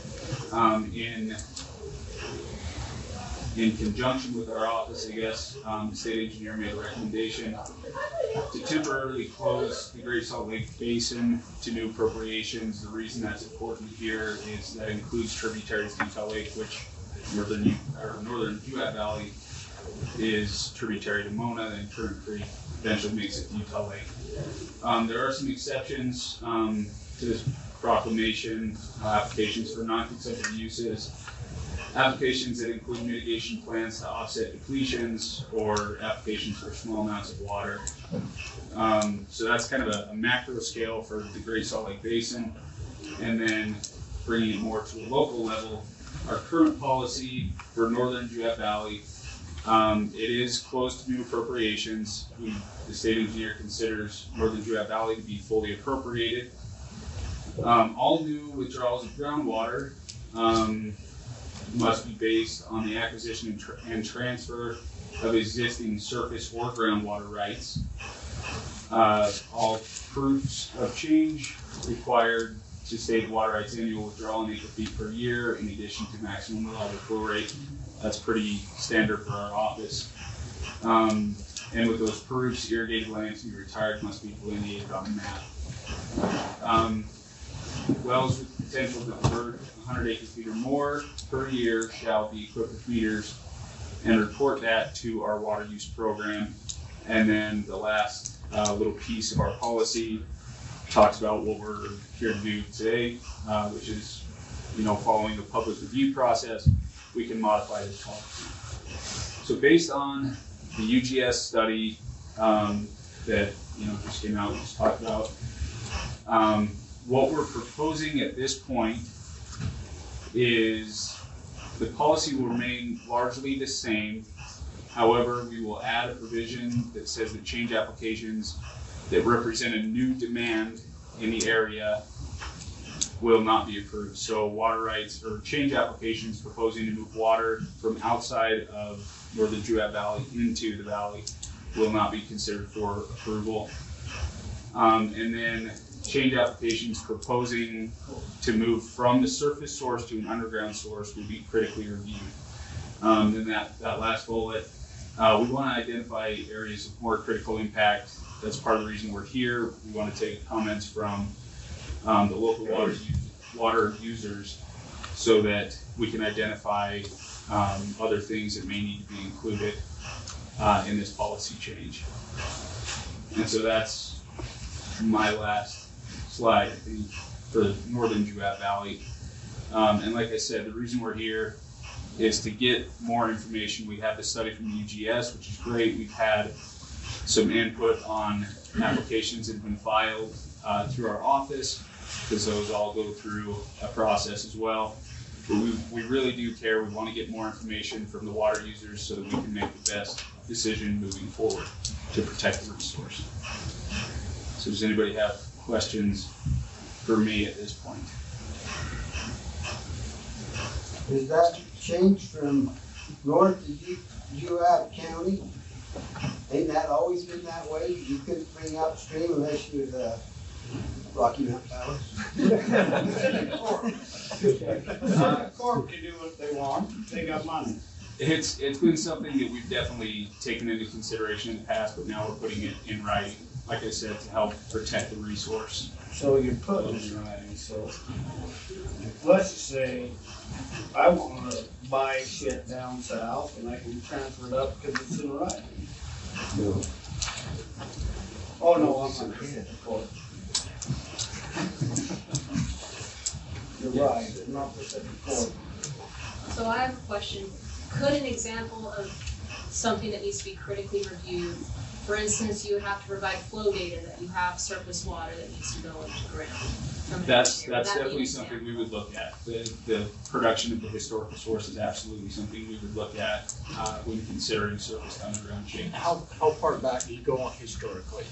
In conjunction with our office, I guess, the state engineer made a recommendation to temporarily close the Great Salt Lake Basin to new appropriations. The reason that's important here is that includes tributaries to Utah Lake, which northern Juab Valley is tributary to Mona, and Current Creek eventually makes it to Utah Lake. There are some exceptions to this proclamation, applications for non-consensual uses, applications that include mitigation plans to offset depletions, or applications for small amounts of water. So that's kind of a macro scale for the Great Salt Lake Basin. And then bringing it more to a local level, our current policy for northern Juab Valley, it is closed to new appropriations. The state engineer considers northern Juab Valley to be fully appropriated. All new withdrawals of groundwater must be based on the acquisition and transfer of existing surface or groundwater rights. All proofs of change required to state water rights annual withdrawal in acre-feet per year, in addition to maximum allowable flow rate. That's pretty standard for our office. And with those proofs, irrigated land to be retired must be delineated on the map. Wells with potential to convert 100 acre-feet or more per year shall be equipped with meters and report that to our water use program. And then the last little piece of our policy talks about what we're here to do today, which is, following the public review process, we can modify this policy. So based on the UGS study that just came out, we just talked about, what we're proposing at this point is the policy will remain largely the same. However, we will add a provision that says that change applications that represent a new demand in the area will not be approved. So water rights or change applications proposing to move water from outside of northern Juab Valley into the valley will not be considered for approval. And then change applications proposing to move from the surface source to an underground source will be critically reviewed. Then that last bullet, we want to identify areas of more critical impact. That's part of the reason we're here. We want to take comments from the local water users so that we can identify other things that may need to be included in this policy change. And so that's my last slide, I think, for northern Juab Valley. And like I said, the reason we're here is to get more information. We have the study from the UGS, which is great. We've had some input on applications that have been filed through our office, because those all go through a process as well. But we really do care. We want to get more information from the water users so that we can make the best decision moving forward to protect the resource. So does anybody have questions for me at this point? Is that change from north to Juab County? Ain't that always been that way? You couldn't bring upstream unless you're the Rocky Mountain Valley? Corp can do what they want, they got money. It's been something that we've definitely taken into consideration in the past, but now we're putting it in writing, like I said, to help protect the resource. So you're putting it in writing, so let's say I wanna buy shit down south and I can transfer it up because it's in writing. No. Oh, no, I'm not here, of course. You're right, not the second court. So I have a question. Could an example of something that needs to be critically reviewed, for instance, you would have to provide flow data that you have surface water that needs to go into the ground? from an That's engineer? Would that be definitely an something example? we would look at. The production of the historical source is absolutely something we would look at when considering surface underground changes. How far back do you go on historically?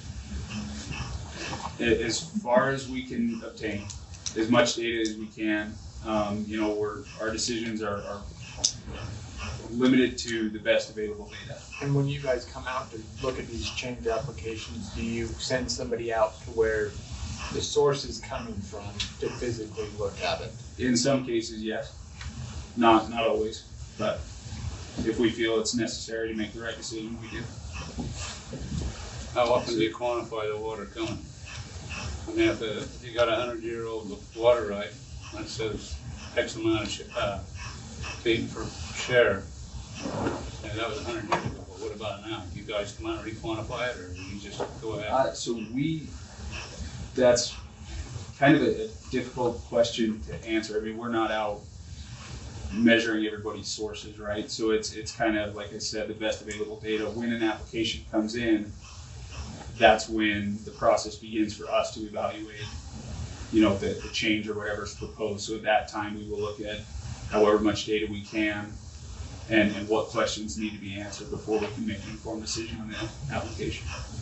As far as we can obtain, as much data as we can. Our decisions are limited to the best available data. And when you guys come out to look at these change applications, do you send somebody out to where the source is coming from to physically look at it? In some cases, yes. Not always, but if we feel it's necessary to make the right decision, we do. How often do you quantify the water coming? I mean, if you got 100-year-old water right, that says X amount of feet per share, and that was 100 years ago, but what about now? You guys come out and re-quantify it, or you just go ahead? That's kind of a difficult question to answer. I mean, we're not out measuring everybody's sources, right? So it's kind of, like I said, the best available data. When an application comes in, that's when the process begins for us to evaluate, the change or whatever is proposed. So at that time, we will look at however much data we can and what questions need to be answered before we can make an informed decision on the application.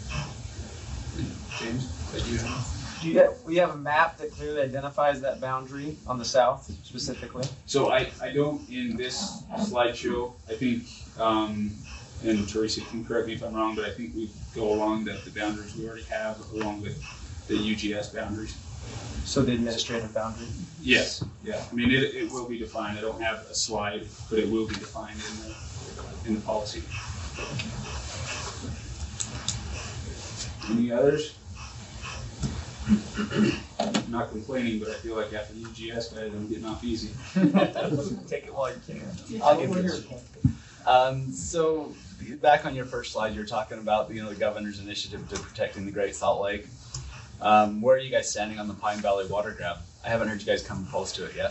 James, do you have? We have a map that clearly identifies that boundary on the south specifically. So I don't in this slideshow. I think, and Teresa can correct me if I'm wrong, but I think we go along the boundaries we already have along with the UGS boundaries. So the administrative boundary? Yes, yeah. I mean, it will be defined. I don't have a slide, but it will be defined in the policy. Any others? I'm not complaining, but I feel like after UGS guys, I'm getting off easy. Take it while you can. I'll give you so back on your first slide, you're talking about the governor's initiative to protecting the Great Salt Lake. Where are you guys standing on the Pine Valley Water Grab? I haven't heard you guys come close to it yet.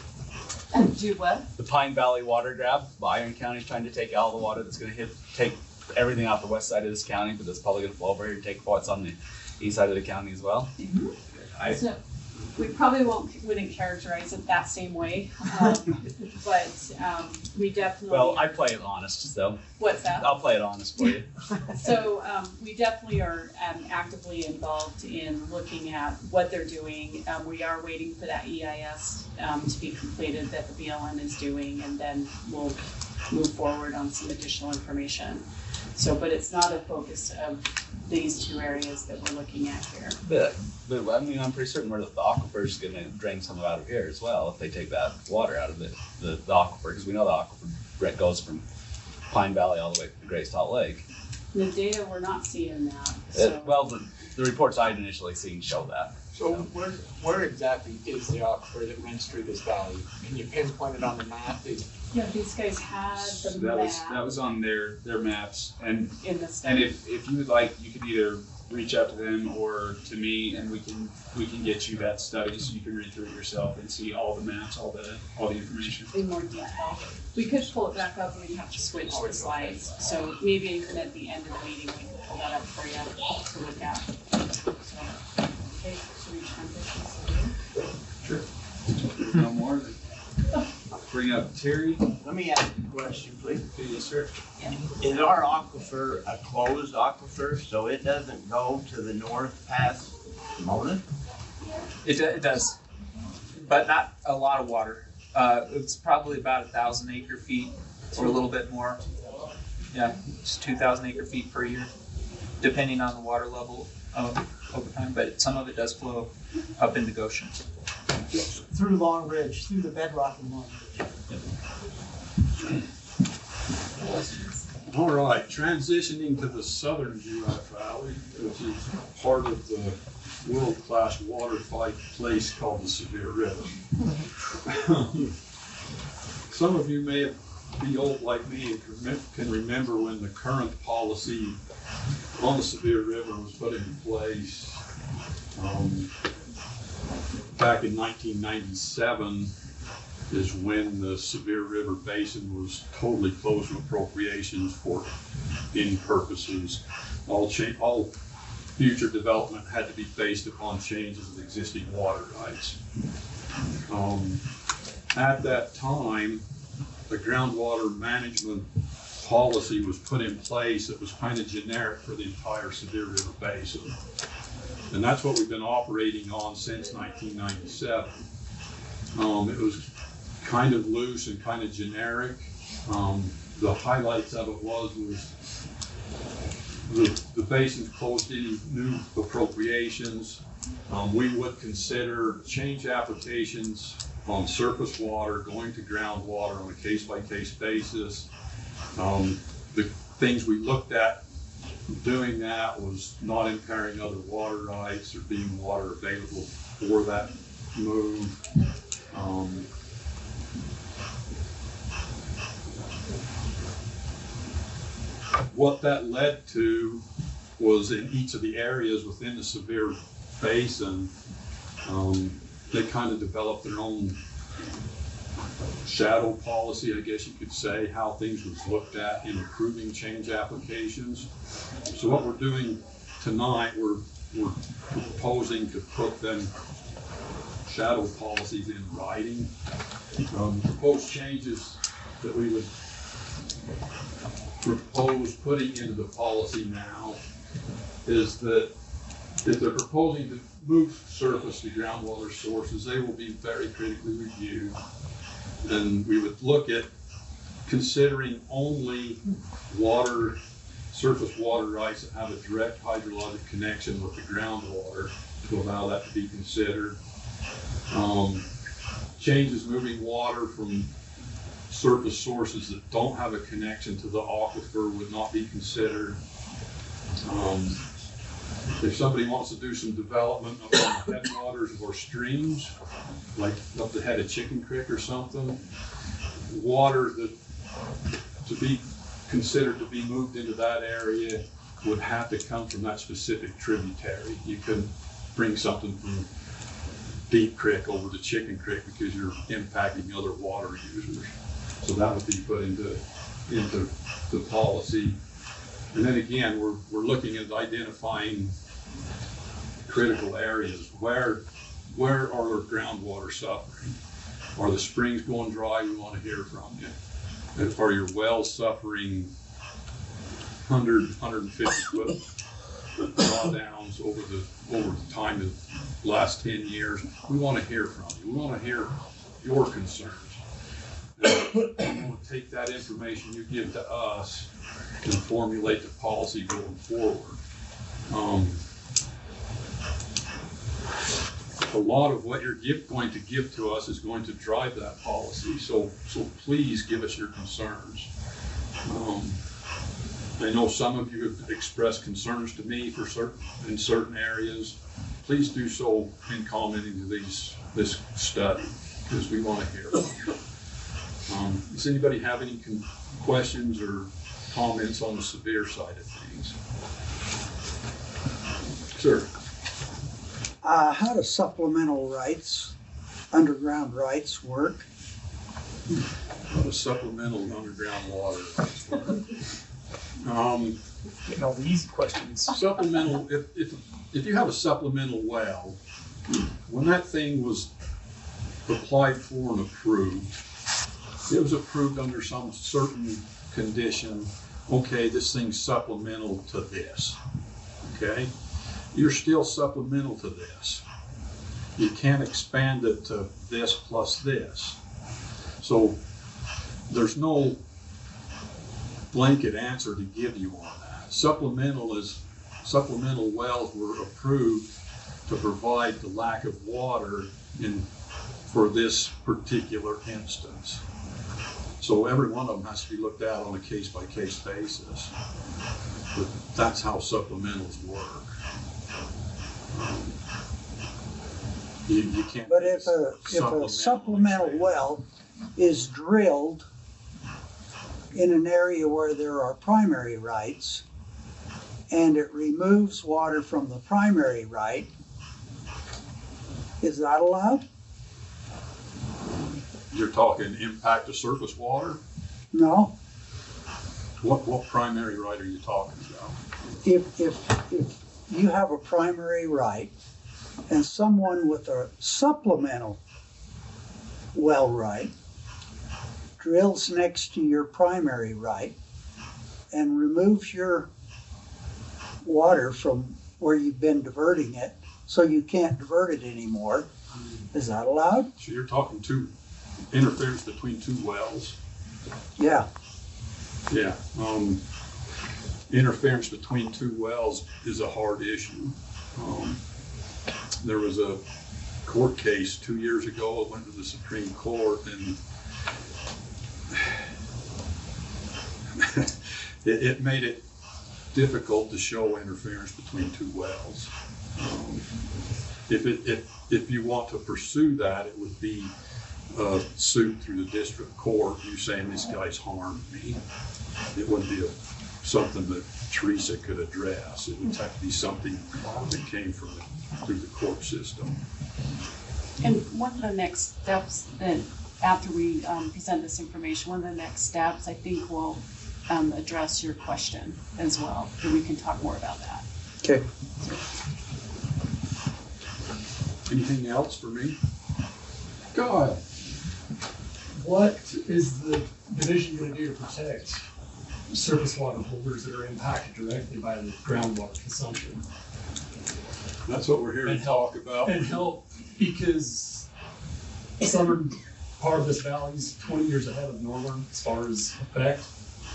Do what? The Pine Valley Water Grab. Iron County's trying to take all the water that's going to take everything off the west side of this county, but that's probably going to flow over here and take what's on the east side of the county as well. Mm-hmm. So we probably wouldn't characterize it that same way, but we definitely. Well, I play it honest, so. What's that? I'll play it honest for you. So we definitely are actively involved in looking at what they're doing. We are waiting for that EIS to be completed that the BLM is doing, and then we'll move forward on some additional information. So, but it's not a focus of these two areas that we're looking at here. But I mean, I'm pretty certain where the aquifer is going to drain some out of here as well if they take that water out of the aquifer, because we know the aquifer goes from Pine Valley all the way to the Great Salt Lake. The data, we're not seeing that. So. The reports I'd initially seen show that. So where exactly is the aquifer that runs through this valley? Can you pinpoint it on the map? Yeah, these guys had the map. That was on their maps, and in the study. And if you would like, you could either reach out to them or to me, and we can get you that study so you can read through it yourself and see all the maps, all the information. In more detail. We could pull it back up and we'd have to switch the slides. So maybe even at the end of the meeting, we can pull that up for you to look at. So, okay, should we transition? Sure. No more. Bring up Terry. Let me ask a question, please. Yes, sir. Yeah. Is our aquifer a closed aquifer, so it doesn't go to the north past Mona? It does, but not a lot of water. It's probably about 1,000 acre feet or a little bit more. Yeah, just 2,000 acre feet per year, depending on the water level over time. But some of it does flow up into Goshen. Through Long Ridge, through the bedrock in Long Ridge. All right, transitioning to the southern Giraffe Valley, which is part of the world-class water place called the Sevier River. Some of you may be old like me and can remember when the current policy on the Sevier River was put in place back in 1997. is when the Sevier River Basin was totally closed to appropriations for any purposes. All future development had to be based upon changes of existing water rights. At that time, the groundwater management policy was put in place that was kind of generic for the entire Sevier River Basin. And that's what we've been operating on since 1997. It was kind of loose and kind of generic. The highlights of it was the basin's closed any new appropriations. We would consider change applications on surface water going to groundwater on a case-by-case basis. The things we looked at doing that was not impairing other water rights or being water available for that move. What that led to was in each of the areas within the Sevier Basin, they kind of developed their own shadow policy, I guess you could say, how things was looked at in approving change applications. So what we're doing tonight, we're proposing to put them shadow policies in writing. Proposed changes that we would propose putting into the policy now is that if they're proposing to move surface to groundwater sources, they will be very critically reviewed. And we would look at considering only surface water rights that have a direct hydrologic connection with the groundwater to allow that to be considered. Changes moving water from surface sources that don't have a connection to the aquifer would not be considered. If somebody wants to do some development up on the headwaters or streams, like up the head of Chicken Creek or something, water that to be considered to be moved into that area would have to come from that specific tributary. You couldn't bring something from Deep Creek over to Chicken Creek because you're impacting other water users. So that would be put into the policy. And then again, we're looking at identifying critical areas. Where are our groundwater suffering? Are the springs going dry? We want to hear from you. And are your wells suffering 100, 150 foot drawdowns over the time of the last 10 years? We want to hear from you. We want to hear your concerns. And we want to take that information you give to us and formulate the policy going forward. A lot of what you're going to give to us is going to drive that policy. So please give us your concerns. I know some of you have expressed concerns to me in certain areas. Please do so in commenting to this study, because we want to hear from you. Does anybody have any questions or comments on the Sevier side of things? Sir. How do supplemental rights, underground rights work? How does supplemental underground water rights work? Getting all the easy questions. Supplemental, if you have a supplemental well, when that thing was applied for and approved, it was approved under some certain condition. Okay, this thing's supplemental to this. Okay, you're still supplemental to this. You can't expand it to this plus this. So there's no blanket answer to give you on that. Supplemental wells were approved to provide the lack of water for this particular instance. So every one of them has to be looked at on a case-by-case basis. But that's how supplementals work. You can't. But if a supplemental well is drilled in an area where there are primary rights and it removes water from the primary right, is that allowed? You're talking impact to surface water? No, What primary right are you talking about? if you have a primary right and someone with a supplemental well right drills next to your primary right and removes your water from where you've been diverting it, so you can't divert it anymore, is that allowed? So you're talking interference between two wells? Yeah. Yeah. Interference between two wells is a hard issue. There was a court case 2 years ago. It went to the Supreme Court, and it made it difficult to show interference between two wells. If you want to pursue that, it would be a suit through the district court. You saying this guy's harmed me. It wouldn't be something that Teresa could address. It would have to be something that came through the court system. And one of the next steps that, after we present this information, one of the next steps I think will address your question as well, and we can talk more about that. Okay. Anything else for me? Go ahead. What is the division going to do to protect surface water holders that are impacted directly by the groundwater consumption? That's what we're here to talk about. And help, because southern part of this valley is 20 years ahead of northern as far as effect.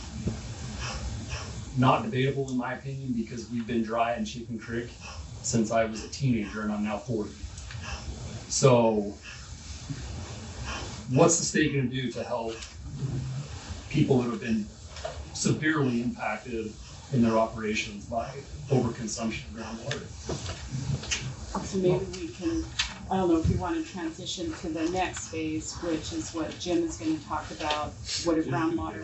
Not debatable in my opinion, because we've been dry in Chicken Creek since I was a teenager and I'm now 40. So what's the state going to do to help people that have been severely impacted in their operations by overconsumption of groundwater? So maybe we can, I don't know if you want to transition to the next phase, which is what Jim is going to talk about, what a groundwater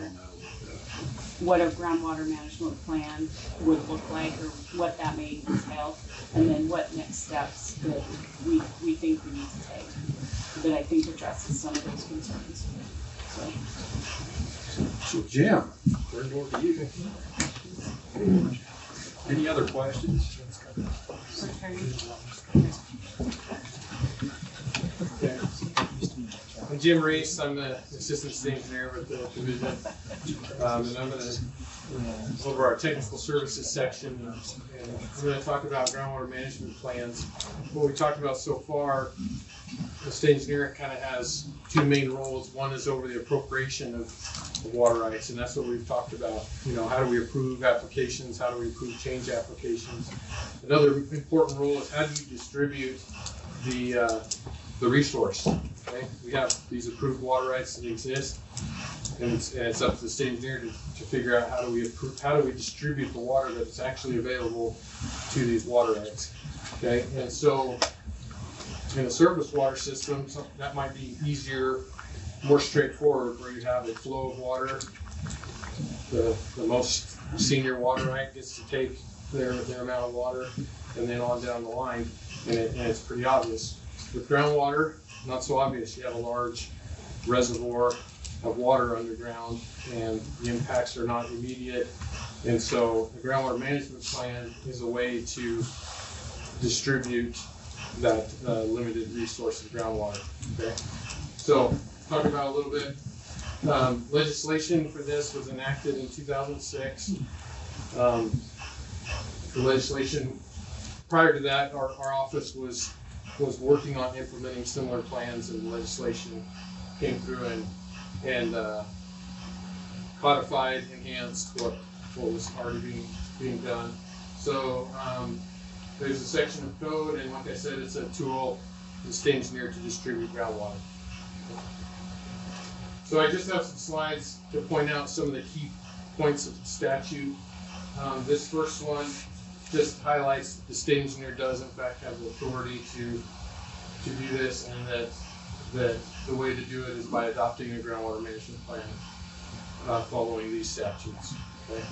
management plan would look like, or what that may entail, and then what next steps that we think we need to take that I think addresses some of those concerns. So Jim, turn it over to you. Any other questions? I'm Jim Reese. I'm the assistant state engineer with the division, and I'm going to go over our technical services section, and I'm going to talk about groundwater management plans. What we talked about so far, the state engineer kind of has two main roles. One is over the appropriation of water rights, and that's what we've talked about. You know, how do we approve applications? How do we approve change applications? Another important role is how do you distribute the resource? Okay? We have these approved water rights that exist, and it's up to the state engineer to figure out how do we distribute the water that's actually available to these water rights. Okay, and so in a surface water system, that might be easier, more straightforward, where you have a flow of water. The most senior water right gets to take their amount of water, and then on down the line, and it's pretty obvious. With groundwater, not so obvious. You have a large reservoir of water underground, and the impacts are not immediate. And so the groundwater management plan is a way to distribute that limited resource of groundwater. Okay, so talk about a little bit. Legislation for this was enacted in 2006. The legislation prior to that, our office was working on implementing similar plans, and the legislation came through and codified, enhanced what was already being done. So there's a section of code, and like I said, it's a tool for the state engineer to distribute groundwater. So I just have some slides to point out some of the key points of the statute. This first one just highlights that the state engineer does in fact have the authority to do this, and that the way to do it is by adopting a groundwater management plan following these statutes. Okay.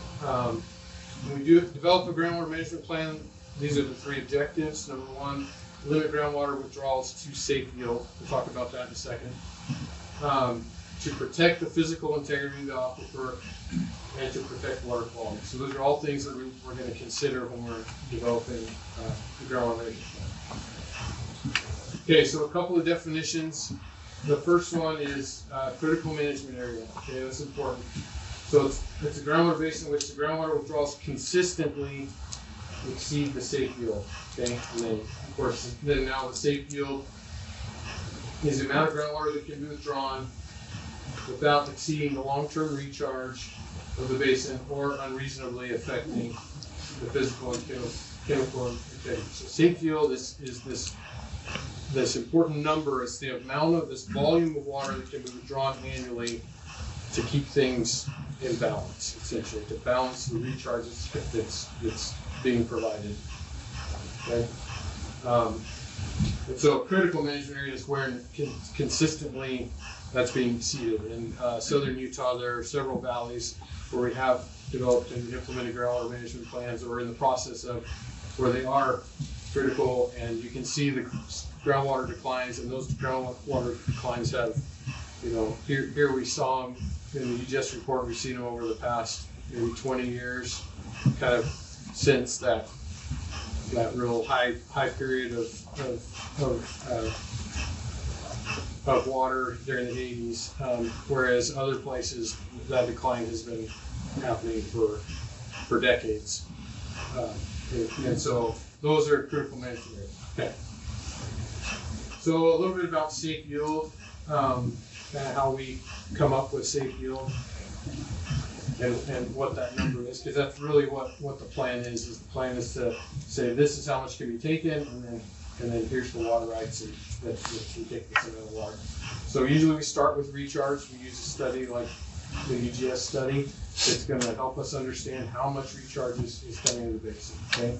When we do develop a groundwater management plan, these are the three objectives. Number one, limit groundwater withdrawals to safe yield. We'll talk about that in a second. To protect the physical integrity of the aquifer and to protect water quality. So those are all things that we're going to consider when we're developing the groundwater management plan. Okay, so a couple of definitions. The first one is critical management area. Okay, that's important. So it's a groundwater basin in which the groundwater withdrawals consistently exceed the safe yield. Okay, and then of course, then now the safe yield is the amount of groundwater that can be withdrawn without exceeding the long-term recharge of the basin or unreasonably affecting the physical and chemical integrity. So safe yield is this important number. It's the amount of this volume of water that can be withdrawn annually to keep things in balance, essentially, to balance the recharge that's being provided. Okay. And so critical management area is where consistently that's being exceeded. In southern Utah, there are several valleys where we have developed and implemented groundwater management plans, or in the process of where they are critical, and you can see the groundwater declines, and those groundwater declines have, here we saw them in the UGS report. We've seen them over the past maybe 20 years, kind of since that real high period of water during the 80s, whereas other places that decline has been happening for decades, and so those are critical management areas. Okay. So a little bit about safe yield, kind of how we come up with safe yield, and what that number is, because that's really what the plan is. The plan is to say this is how much can be taken, and then here's the water rights that we take this amount of water. So usually we start with recharge. We use a study like the UGS study that's going to help us understand how much recharge is coming into the basin. Okay.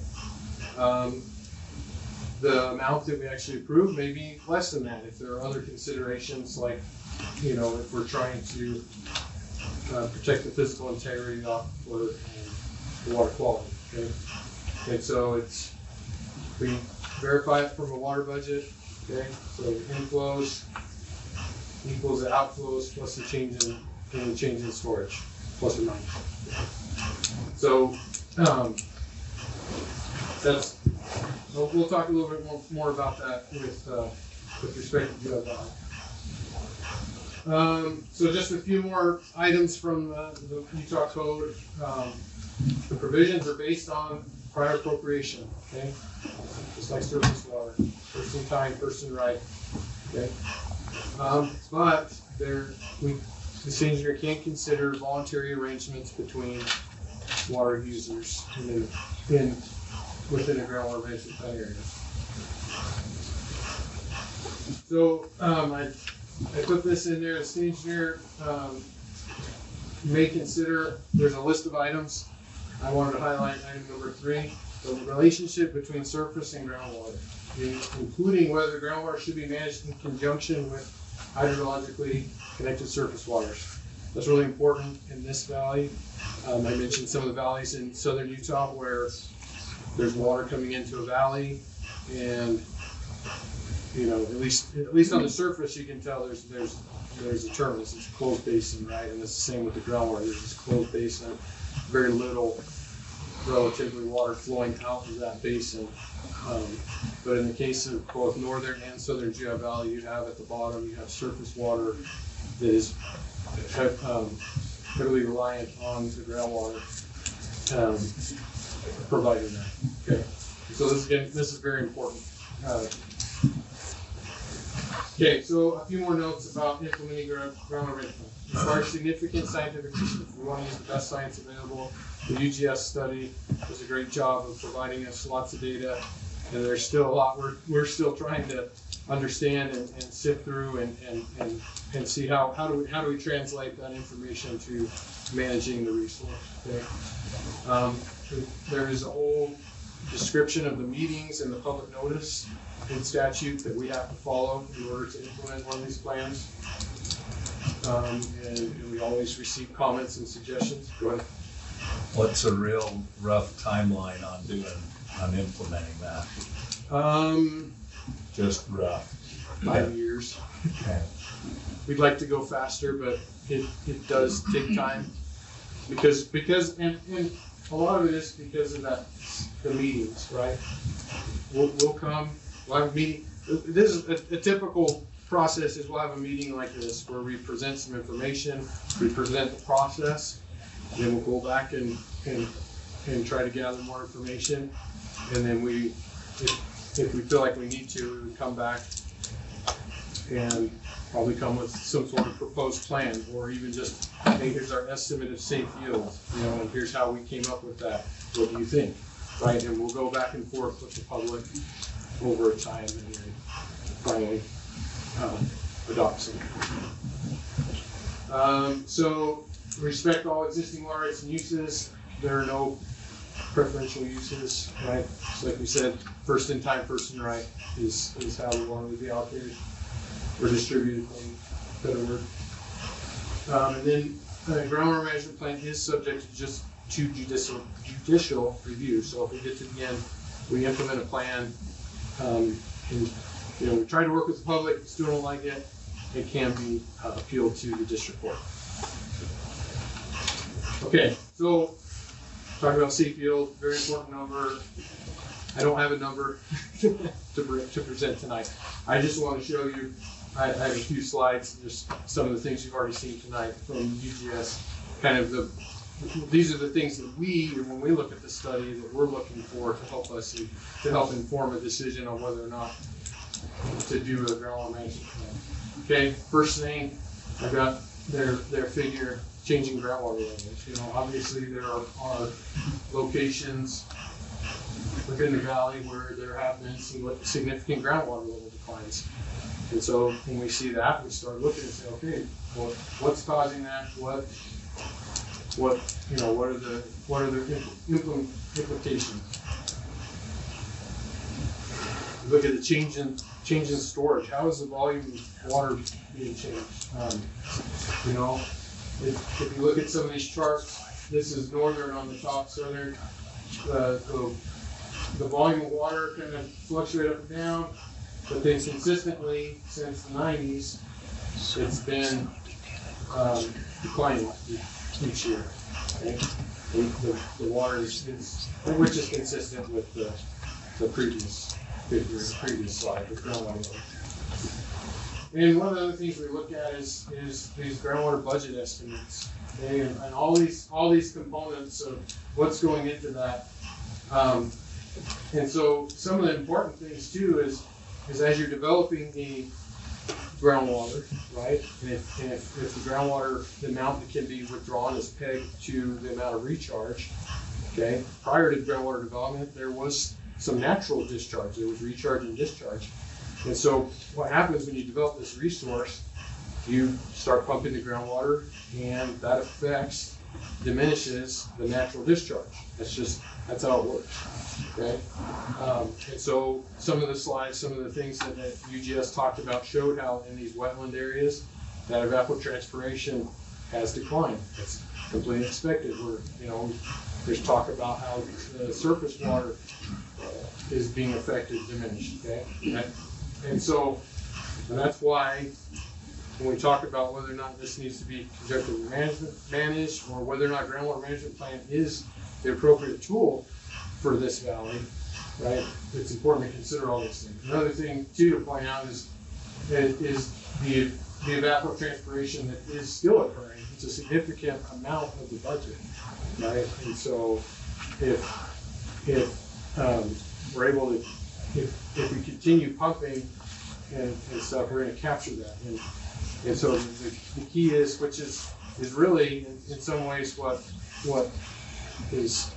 The amount that we actually approve may be less than that if there are other considerations, like if we're trying to protect the physical integrity of the aquifer and the water quality. Okay. And so we verify it from a water budget. Okay, so inflows equals the outflows plus the change in storage, plus or minus. So that's. We'll talk a little bit more about that with respect to GeoValley. So just a few more items from the Utah Code. The provisions are based on prior appropriation. Okay, just like surface water, first in time, first in right. Okay, but this engineer can consider voluntary arrangements between water users within a groundwater management plan area. So I put this in there. The engineer may consider. There's a list of items. I wanted to highlight item number 3. The relationship between surface and groundwater, including whether groundwater should be managed in conjunction with hydrologically connected surface waters. That's really important in this valley. I mentioned some of the valleys in southern Utah where there's water coming into a valley, and at least on the surface you can tell there's a terminus. It's a closed basin, right? And it's the same with the groundwater. There's this closed basin, very little relatively water flowing out of that basin. But in the case of both northern and southern GeoValley, you have at the bottom, you have surface water that is heavily reliant on the groundwater providing that. Okay, so this is very important. Okay, so a few more notes about implementing groundwater management. Requires significant scientific research. We want to use the best science available. The UGS study does a great job of providing us lots of data, and there's still a lot we're still trying to understand and sift through and see how do we translate that information to managing the resource. Okay. There is a whole description of the meetings and the public notice in statute that we have to follow in order to implement one of these plans. And we always receive comments and suggestions. Go ahead. What's a real rough timeline on implementing that? just rough? 5 years. Okay. We'd like to go faster, but it does take time because and a lot of it is because of the meetings, right? We'll come, we'll have a meeting. This is a typical process is we'll have a meeting like this where we present some information, we present the process, then we'll go back and try to gather more information, and then if we feel like we need to, we would come back and probably come with some sort of proposed plan, or even just, hey, here's our estimate of safe yield, and here's how we came up with that. What do you think? Right, and we'll go back and forth with the public over time, and then finally adopt something. So respect all existing water rights and uses. There are no preferential uses, right? So like we said, first in time, first in right is how the water would be allocated or distributed, better word. And then groundwater management plan is subject to judicial review. So if we get to the end, we implement a plan, and we try to work with the public. If you still don't like it, it can be appealed to the district court. Okay, so talk about safe yield, very important number. I don't have a number to present tonight. I just want to show you, I have a few slides, just some of the things you've already seen tonight from UGS, kind of these are the things that when we look at the study, that we're looking for to help us, to help inform a decision on whether or not to do a groundwater management plan. Okay, first thing, I've got their figure, changing groundwater levels. Obviously there are locations within the valley where there have been significant groundwater level declines. And so when we see that, we start looking and say, okay, well, what's causing that? What are the implications? Look at the change in storage. How is the volume of water being changed? If you look at some of these charts, this is northern on the top, southern. The volume of water kind of fluctuate up and down, but then consistently since the 90s, it's been declining each year. Okay? The water is which is consistent with the previous figure, the previous slide, the groundwater. And one of the other things we look at is these groundwater budget estimates, okay? And all these components of what's going into that. And so some of the important things too is as you're developing the groundwater, right? And if the groundwater, the amount that can be withdrawn is pegged to the amount of recharge, okay? Prior to groundwater development, there was some natural discharge. There was recharge and discharge. And so what happens when you develop this resource, you start pumping the groundwater, and that diminishes the natural discharge. That's how it works, okay? And so some of the slides, some of the things that UGS talked about showed how in these wetland areas that evapotranspiration has declined. It's completely expected. There's talk about how the surface water is being affected, diminished, okay? And that's why when we talk about whether or not this needs to be conjunctively managed, or whether or not groundwater management plan is the appropriate tool for this valley, right? It's important to consider all these things. Another thing too to point out is the evapotranspiration that is still occurring. It's a significant amount of the budget, right? And so if we're able to, if we continue pumping and stuff, we're going to capture that. And so the key is, which is really in some ways what is,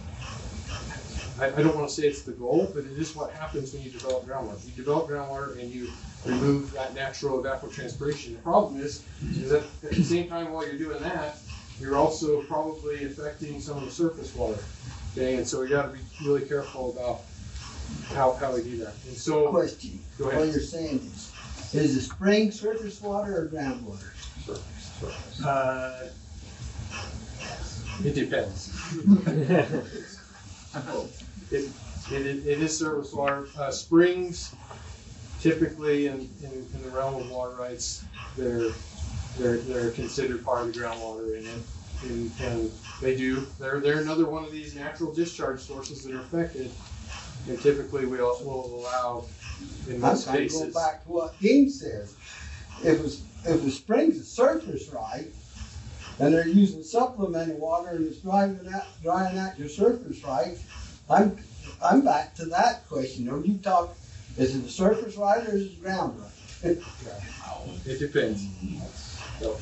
I don't want to say it's the goal, but it is what happens when you develop groundwater. You develop groundwater and you remove that natural evapotranspiration. The problem is that at the same time while you're doing that, you're also probably affecting some of the surface water. Okay, and so we got to be really careful about how we do that. And so, question. Go ahead. While you're saying this, is the spring surface water or groundwater? It depends. It is surface water. Springs typically in the realm of water rights, they're considered part of the groundwater in it. And they're another one of these natural discharge sources that are affected. And typically we also will allow in most I'm trying to cases. go back to what Dean says. If the spring's a surface right, and they're using supplemental water and it's drying out your surface right, I'm back to that question. Are you talking, is it a surface right or is it ground right? It depends. So,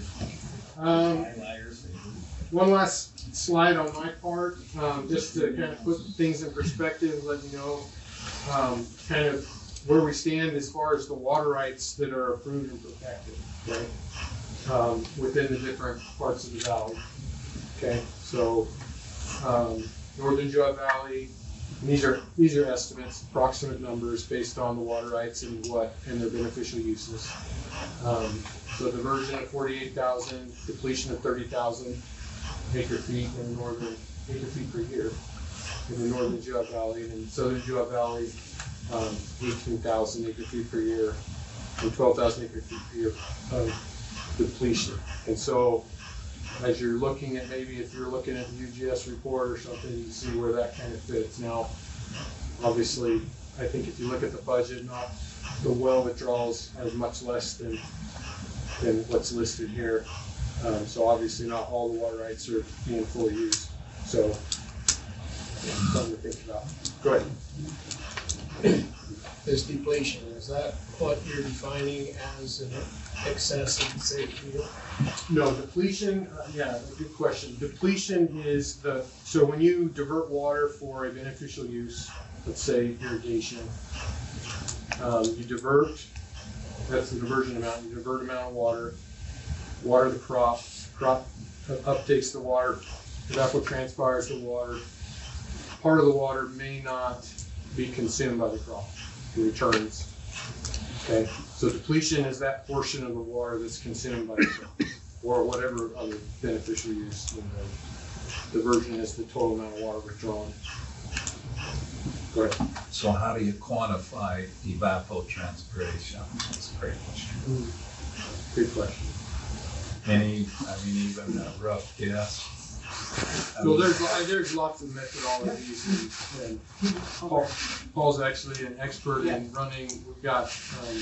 one last slide on my part, just to kind of put things in perspective, let you know kind of where we stand as far as the water rights that are approved and protected, okay, within the different parts of the valley. Okay, so Northern Juab Valley, these are estimates, approximate numbers based on the water rights and their beneficial uses. So diversion of 48,000, depletion of 30,000 acre feet in the northern acre feet per year in the Northern Juab Valley, and in Southern Juab Valley, 18,000 acre feet per year and 12,000 acre feet per year of depletion. And so, as you're looking at, maybe if you're looking at the UGS report or something, you see where that kind of fits. Now, obviously, I think if you look at the budget, the well withdrawals are much less than what's listed here. So obviously not all the water rights are being fully used. So yeah, something to think about. Go ahead. This depletion, is that what you're defining as an excessive safe field? No, depletion, yeah, good question. Depletion is so when you divert water for a beneficial use, let's say irrigation, you divert, that's the diversion amount, you divert amount of water the crop uptakes the water, evapotranspires the water. Part of the water may not be consumed by the crop, it returns. Okay, so depletion is that portion of the water that's consumed by the crop, or whatever other beneficial use. Diversion is the total amount of water withdrawn. Go ahead. So how do you quantify evapotranspiration? That's a great question. Good question. Even a rough guess? So there's lots of methodologies, and Paul's actually an expert in running. We've got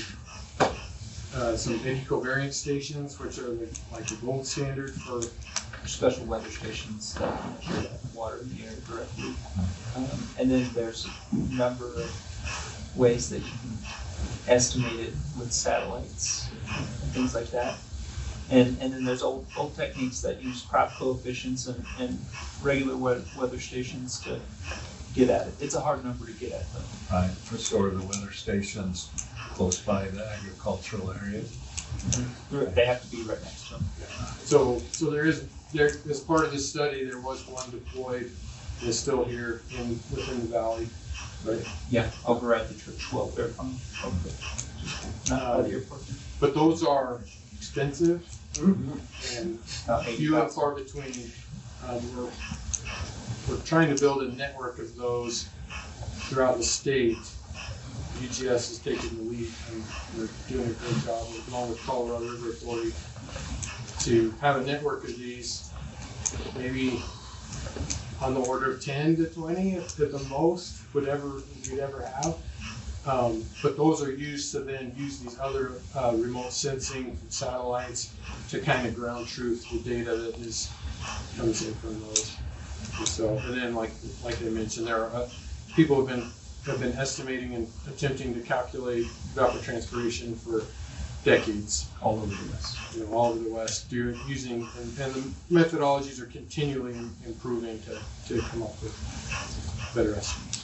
some eddy covariance stations, which are like the gold standard for special weather stations that capture that water in the air directly. And then there's a number of ways that you can estimate it with satellites and things like that. And then there's old techniques that use crop coefficients and regular weather stations to get at it. It's a hard number to get at though. Right, so are the weather stations close by the agricultural areas? They have to be right next to them. So as part of this study, there was one deployed and is still here within the valley, right? Yeah, over at the church. Well, they're from over there. Not by the airport. But those are expensive and few and far between. We're trying to build a network of those throughout the state. UGS is taking the lead and they're doing a great job along with Colorado River Authority to have a network of these, maybe on the order of 10 to 20 at the most, whatever you'd ever have. But those are used to then use these other remote sensing satellites to kind of ground truth the data that comes in from those. And then like I mentioned, there are people have been estimating and attempting to calculate evapotranspiration for decades all over the West. All over the West, using and the methodologies are continually improving to come up with better estimates.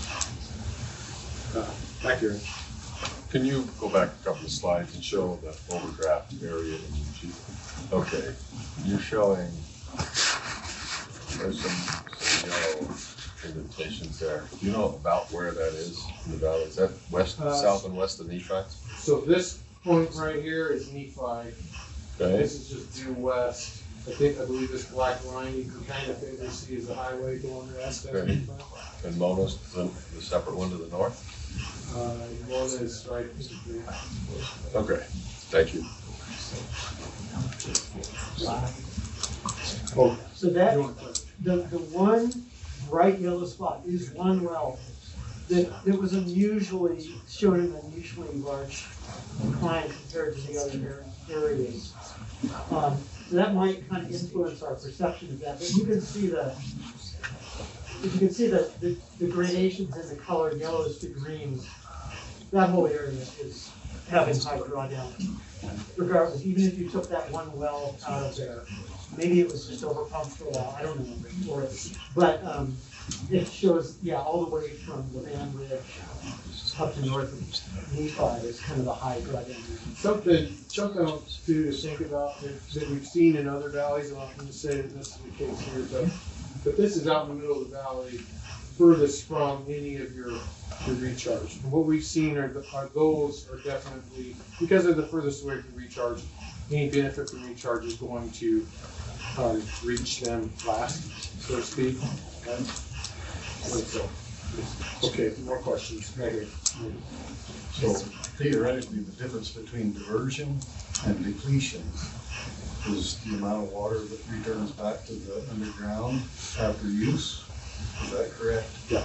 Back here. Can you go back a couple of slides and show the overdraft area? Okay, you're showing there's some yellow indentations there. Do you know about where that is in the valley? Is that west, south, and west of Nephi? So this point right here is Nephi. Okay. This is just due west. I believe this black line you can kind of see is the highway going west. Okay. And Mona's the separate one to the north? One is right. Okay, thank you. Oh, So that, the one bright yellow spot is one well that was unusually, showing an unusually large decline compared to the other areas. So that might kind of influence our perception of that, but you can see the gradations in the color yellows to greens. That whole area is having high drawdown. Regardless, even if you took that one well out of there, maybe it was just overpumped for a while, I don't know. But it shows, all the way from the Van Ridge up to north of Nephi is kind of the high drawdown. Something to think about that we've seen in other valleys. I'm not going to say that this is the case here, but this is out in the middle of the valley, furthest from any of your recharge. And what we've seen are those are definitely, because they're the furthest away from recharge, any benefit from recharge is going to reach them last, so to speak. Okay, more questions right here. So theoretically, the difference between diversion and depletion is the amount of water that returns back to the underground after use. Is that correct? Yeah.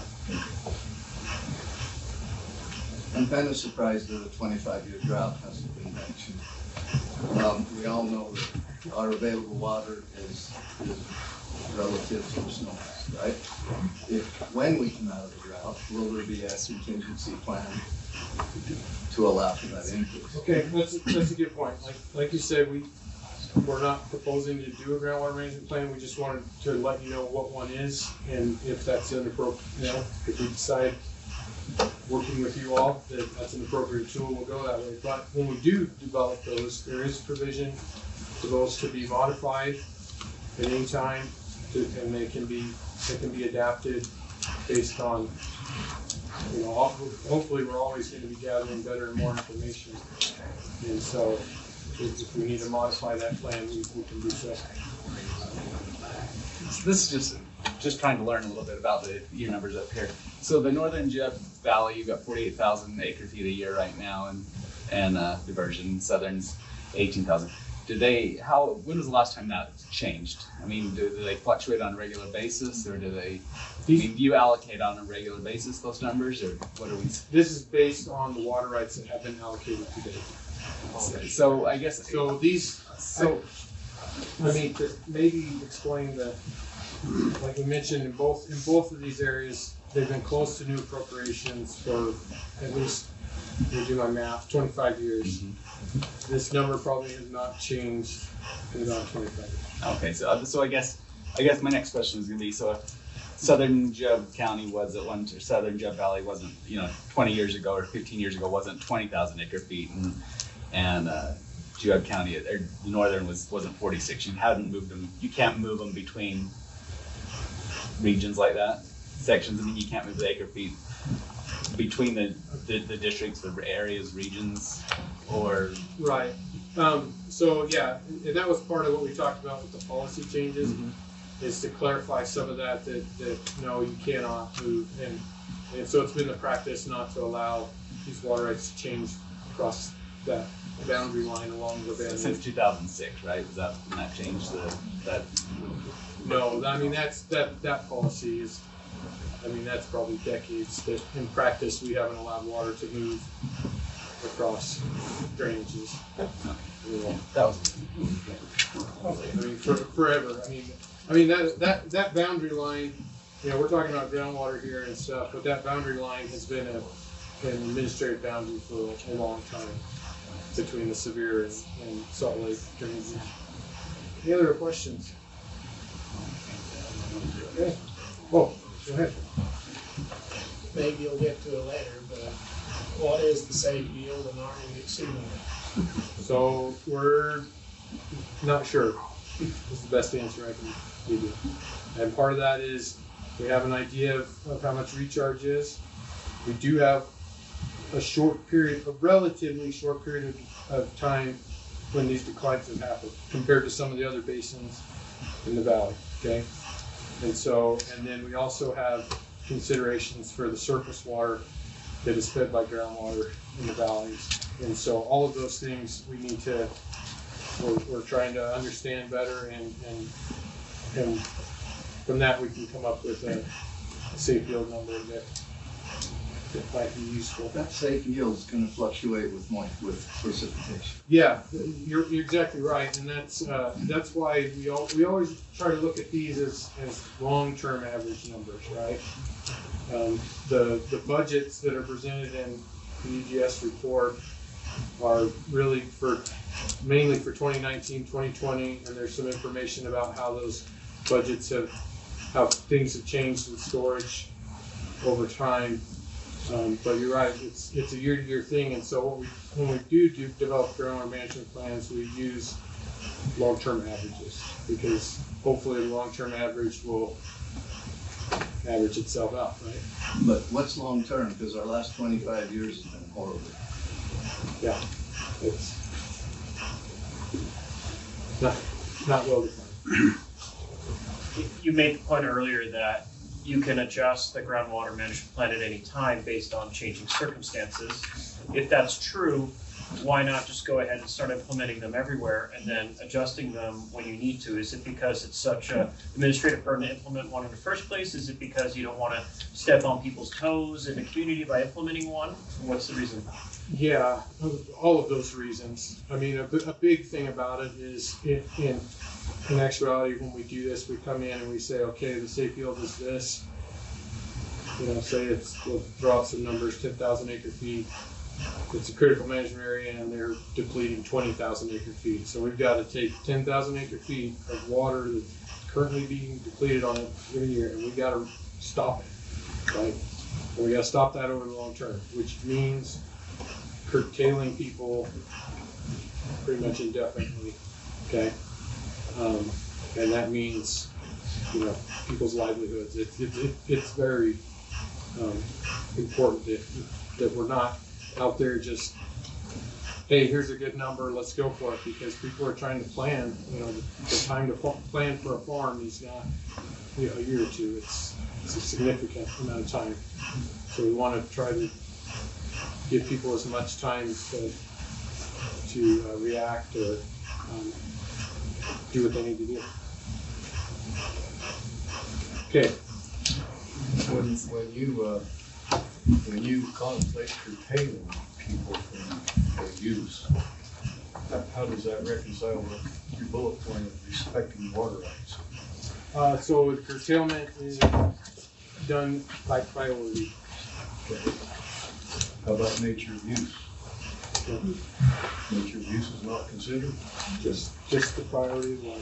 I'm kind of surprised that a 25-year drought hasn't been mentioned. We all know that our available water is relative to the snow, right? When we come out of the drought, will there be a contingency plan to allow for that increase? Okay, that's a good point. Like you said, we're not proposing to do a groundwater management plan. We just wanted to let you know what one is, and if that's inappropriate, if we decide, working with you all, that that's an appropriate tool, we'll go that way. But when we do develop those, there is provision for those to be modified at any time, and they can be adapted based on, hopefully we're always going to be gathering better and more information. And so if we need to modify that plan, we can do so. This is just trying to learn a little bit about your numbers up here. So the Northern Jeb Valley, you've got 48,000 acre feet a year right now, and diversion. Southern's 18,000. When was the last time that changed? I mean, do they fluctuate on a regular basis, or do you allocate on a regular basis those numbers, or what are we? This is based on the water rights that have been allocated to date. So I guess. So these. So I mean, to maybe explain like we mentioned, in both of these areas, they've been close to new appropriations for at least, let me do my math, 25 years. Mm-hmm. This number probably has not changed in about 25 years. Okay, so I guess my next question is going to be, so if Southern Jeb County was at once, or Southern Jeb Valley wasn't, 20 years ago or 15 years ago wasn't 20,000 acre feet, and Jeb County, or Northern wasn't 46. You hadn't moved them. You can't move them between regions like that, sections. I mean, you can't move the acre feet between the districts, the areas, regions, or right. So yeah, and that was part of what we talked about with the policy changes, is to clarify some of that no, you cannot move, and so it's been the practice not to allow these water rights to change across that boundary line along the Van Ridge. Since 2006, right? Was that when that changed that? No, I mean that policy is. I mean that's probably decades that in practice we haven't allowed water to move across drainages. That was. I mean forever. I mean that boundary line. We're talking about groundwater here and stuff, but that boundary line has been an administrative boundary for a long time between the Sevier and Salt Lake drainages. Any other questions? Okay. Oh, go ahead. Maybe you'll get to it later, but what is the safe yield and are we exceeding it? So we're not sure. Is the best answer I can give you. And part of that is we have an idea of how much recharge is. We do have a relatively short period of time when these declines have happened compared to some of the other basins in the valley, okay? And then we also have considerations for the surface water that is fed by groundwater in the valleys. And so all of those things we need to, we're trying to understand better, and from that we can come up with a safe yield number that might be useful. That safe yield is going to fluctuate with precipitation. Yeah, you're exactly right, and that's why we always try to look at these as long-term average numbers, right? The budgets that are presented in the UGS report are really mainly for 2019, 2020, and there's some information about how those budgets how things have changed in storage over time. But you're right, it's a year-to-year thing, and so when we do develop groundwater management plans, we use long-term averages, because hopefully the long-term average will average itself out, right? But what's long-term? Because our last 25 years has been horrible. Yeah, it's not well defined. You made the point earlier that you can adjust the groundwater management plan at any time based on changing circumstances. If that's true, why not just go ahead and start implementing them everywhere and then adjusting them when you need to? Is it because it's such an administrative burden to implement one in the first place? Is it because you don't want to step on people's toes in the community by implementing one? What's the reason? Yeah, all of those reasons. I mean, a big thing about it is in actuality, when we do this, we come in and we say, okay, the safe yield is this. You know, say we'll draw some numbers, 10,000 acre feet. It's a critical management area and they're depleting 20,000 acre feet. So we've got to take 10,000 acre feet of water that's currently being depleted on a given year, and we've got to stop it, right? And we got to stop that over the long term, which means curtailing people pretty much indefinitely, okay? And that means, you know, people's livelihoods. It's very important that we're not out there just, hey, here's a good number, let's go for it, because people are trying to plan. You know, the time to plan for a farm is not, you know, a year or two. It's a significant amount of time. So we want to try to give people as much time to react or do what they need to do. Okay. When you contemplate curtailing people from their use, how does that reconcile with your bullet point of respecting water rights? So the curtailment is done by priority. Okay. How about nature of use? Nature of use is not considered? Just the priority one.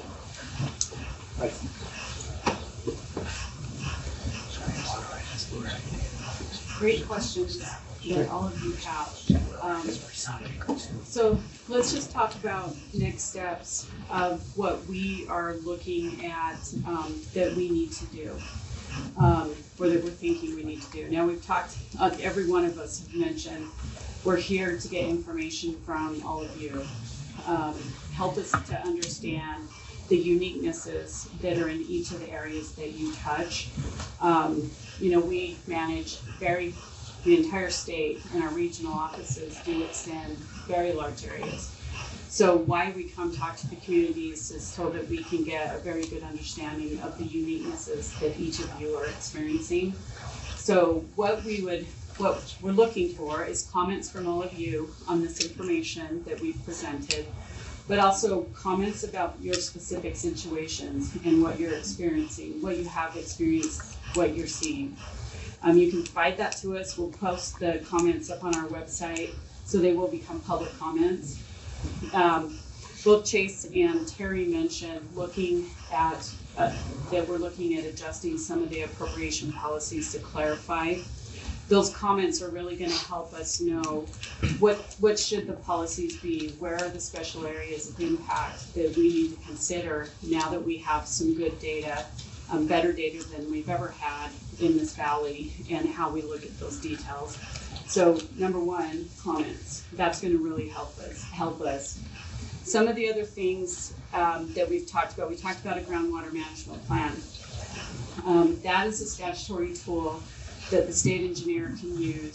Great questions that all of you have. So let's just talk about next steps of what we are looking at that we need to do, or that we're thinking we need to do. Now we've talked, every one of us have mentioned, we're here to get information from all of you. Help us to understand the uniquenesses that are in each of the areas that you touch. You know, we manage the entire state, and our regional offices do extend very large areas. So why we come talk to the communities is so that we can get a very good understanding of the uniquenesses that each of you are experiencing. So what we're looking for is comments from all of you on this information that we've presented, but also comments about your specific situations and what you're experiencing, what you have experienced, what you're seeing. You can provide that to us. We'll post the comments up on our website, so they will become public comments. Both Chase and Terry mentioned looking at that we're looking at adjusting some of the appropriation policies to clarify. Those comments are really going to help us know what should the policies be, where are the special areas of impact that we need to consider now that we have some good data, better data than we've ever had in this valley, and how we look at those details. So number one, comments. That's going to really help us. Some of the other things that we've talked about, we talked about a groundwater management plan. That is a statutory tool that the state engineer can use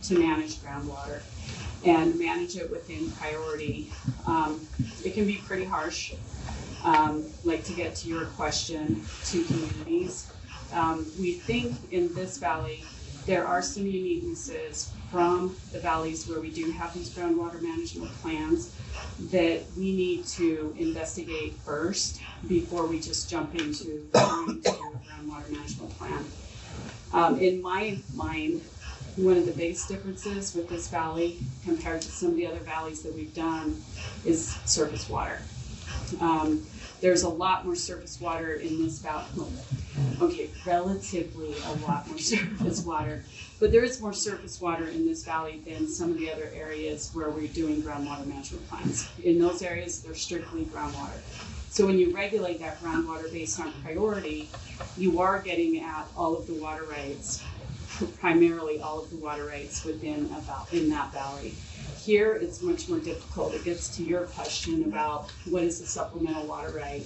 to manage groundwater and manage it within priority. It can be pretty harsh. Like to get to your question, to communities. We think in this valley, there are some uniquenesses from the valleys where we do have these groundwater management plans that we need to investigate first before we just jump into trying to do a groundwater management plan. In my mind, one of the biggest differences with this valley compared to some of the other valleys that we've done is surface water. There's a lot more surface water in this valley. Okay, relatively a lot more surface water, but there is more surface water in this valley than some of the other areas where we're doing groundwater management plans. In those areas, they're strictly groundwater. So when you regulate that groundwater based on priority, you are getting at all of the water rights, primarily all of the water rights within in that valley. Here, it's much more difficult. It gets to your question about what is a supplemental water right.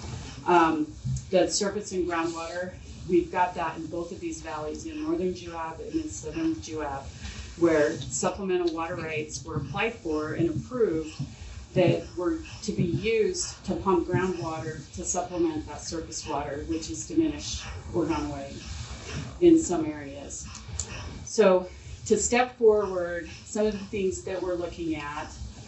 The surface and groundwater, we've got that in both of these valleys, in northern Juab and in southern Juab, where supplemental water rights were applied for and approved that were to be used to pump groundwater to supplement that surface water, which is diminished or gone away in some areas. So to step forward, some of the things that we're looking at,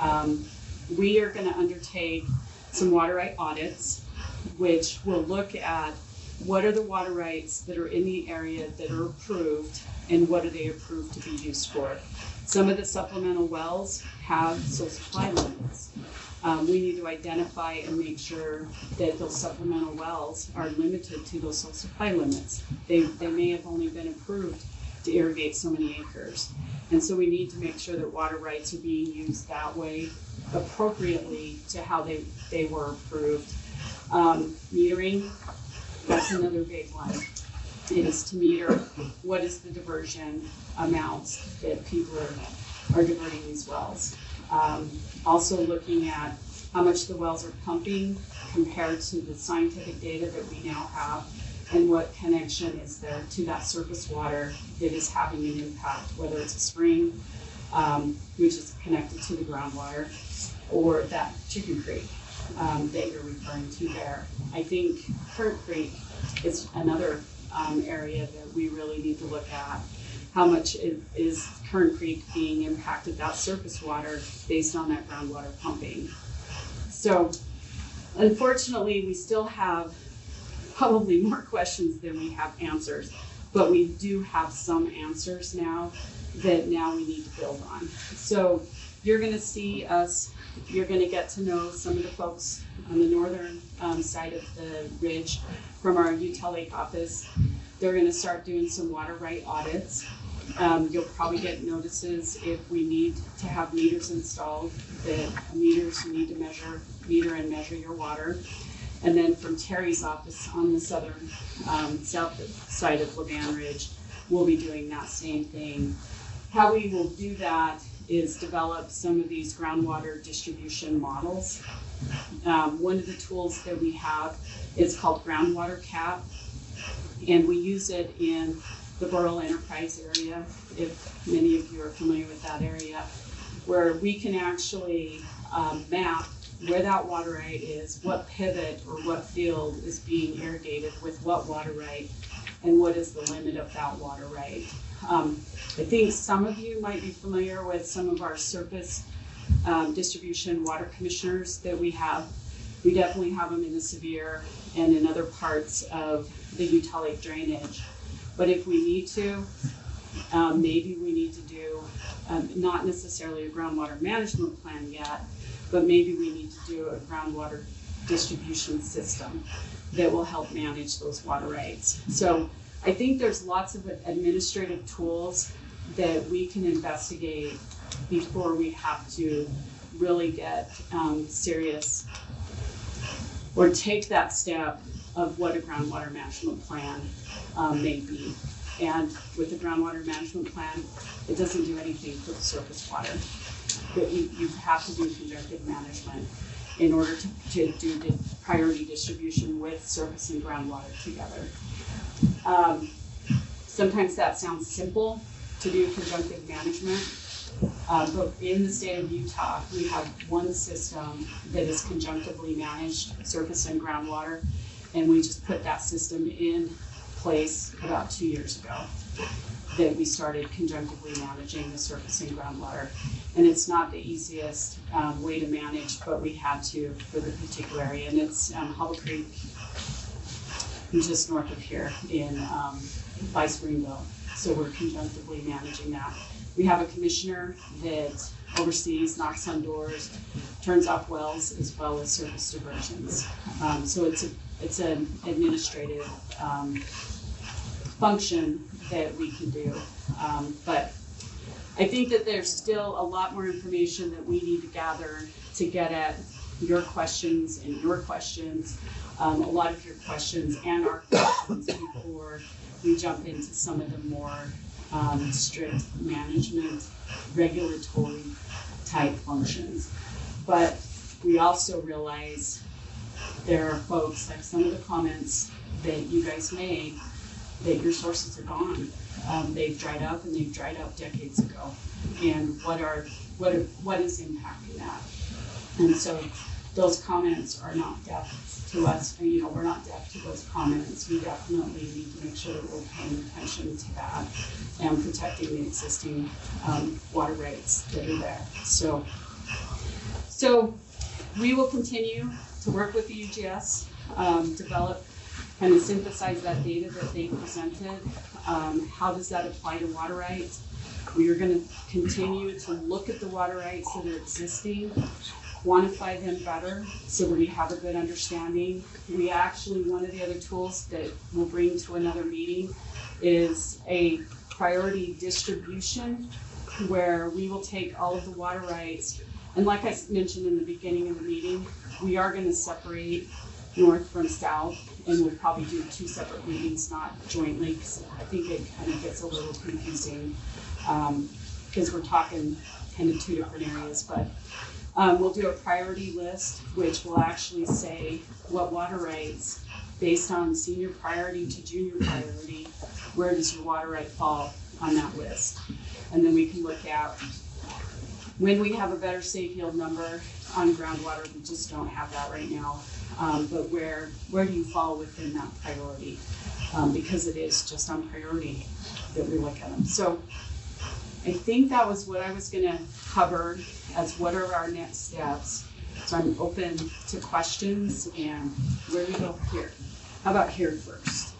we are going to undertake some water right audits, which will look at what are the water rights that are in the area that are approved and what are they approved to be used for. Some of the supplemental wells have soil supply limits. We need to identify and make sure that those supplemental wells are limited to those soil supply limits. They may have only been approved to irrigate so many acres. And so we need to make sure that water rights are being used that way appropriately to how they were approved. Metering, that's another big one, is to meter what is the diversion amounts that people are diverting these wells. Also looking at how much the wells are pumping compared to the scientific data that we now have, and what connection is there to that surface water that is having an impact, whether it's a spring, which is connected to the groundwater, or that Chicken Creek that you're referring to there. I think Current Creek is another area that we really need to look at. How much is Current Creek being impacted, that surface water, based on that groundwater pumping? So unfortunately, we still have probably more questions than we have answers, but we do have some answers now that now we need to build on. So you're going to see us, you're going to get to know some of the folks on the northern side of the ridge from our Utah Lake office. They're going to start doing some water right audits. You'll probably get notices if we need to have meters installed, that meters need to meter and measure your water. And then from Terry's office on the southern south side of Levan Ridge, we'll be doing that same thing. How we will do that is develop some of these groundwater distribution models. One of the tools that we have is called Groundwater Cap, and we use it in the Boreal Enterprise area, if many of you are familiar with that area, where we can actually map where that water right is, what pivot or what field is being irrigated with what water right, and what is the limit of that water right. I think some of you might be familiar with some of our surface distribution water commissioners that we have. We definitely have them in the Sevier and in other parts of the Utah Lake drainage. But if we need to, maybe we need to do not necessarily a groundwater management plan yet, but maybe we need to do a groundwater distribution system that will help manage those water rights. So I think there's lots of administrative tools that we can investigate before we have to really get serious or take that step of what a groundwater management plan may be. And with the groundwater management plan, it doesn't do anything for the surface water. But you have to do conjunctive management in order to do the priority distribution with surface and groundwater together. Sometimes that sounds simple to do conjunctive management. But in the state of Utah, we have one system that is conjunctively managed, surface and groundwater, and we just put that system in place about 2 years ago that we started conjunctively managing the surface and groundwater. And it's not the easiest way to manage, but we had to for the particular area. And it's Hobble Creek, just north of here by Springville. So we're conjunctively managing that. We have a commissioner that oversees, knocks on doors, turns off wells, as well as surface diversions. So it's an administrative function that we can do. But I think that there's still a lot more information that we need to gather to get at your questions and your questions, a lot of your questions and our questions before we jump into some of the more strict management, regulatory type functions. But we also realize there are folks, like some of the comments that you guys made, that your sources are gone. They've dried up, and they've dried up decades ago. And what is impacting that? And so those comments are not deaf to us. You know, we're not deaf to those comments. We definitely need to make sure that we're paying attention to that and protecting the existing water rights that are there. So we will continue to work with the UGS, develop, kind of synthesize that data that they presented. How does that apply to water rights? We are going to continue to look at the water rights that are existing, quantify them better so that we have a good understanding. We actually, one of the other tools that we'll bring to another meeting is a priority distribution where we will take all of the water rights. And like I mentioned in the beginning of the meeting, we are going to separate north from south, and we'll probably do 2 separate meetings, not jointly, because I think it kind of gets a little confusing because we're talking kind of 2 different areas. But we'll do a priority list, which will actually say what water rights, based on senior priority to junior priority, where does your water right fall on that list? And then we can look at when we have a better safe yield number on groundwater. We just don't have that right now. But where do you fall within that priority? Because it is just on priority that we look at them. So I think that was what I was going to cover as what are our next steps. So I'm open to questions, and where do we go here? How about here first?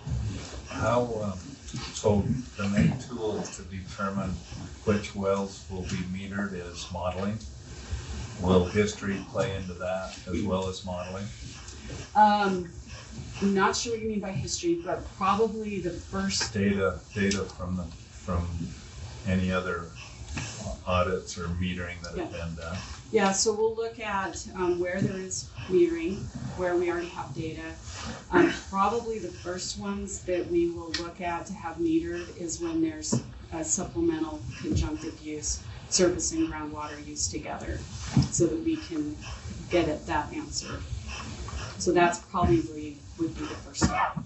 So the main tool to determine which wells will be metered is modeling. Will history play into that as well as modeling? I'm not sure what you mean by history, but probably the first data from any other audits or metering that have been done. Yeah, so we'll look at where there is metering, where we already have data. Probably the first ones that we will look at to have metered is when there's a supplemental conjunctive use, surface and groundwater use together, so that we can get at that answer. So that's probably would be the first step.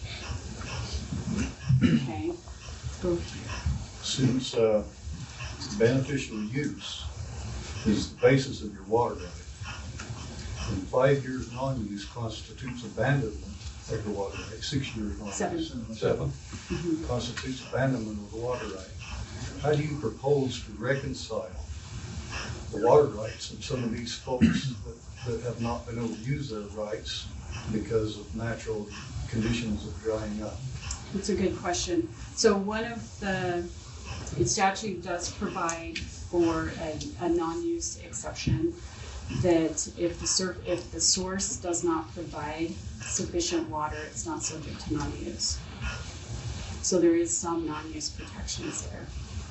Okay. Go here. Since beneficial use is the basis of your water right, and 5 years non-use constitutes abandonment of the water right. 6 years non-use. 7 constitutes abandonment of the water right. How do you propose to reconcile the water rights of some of these folks that have not been able to use their rights because of natural conditions of drying up? That's a good question. So one of the statute does provide for a non-use exception, that if the source does not provide sufficient water, it's not subject to non-use. So there is some non-use protections there.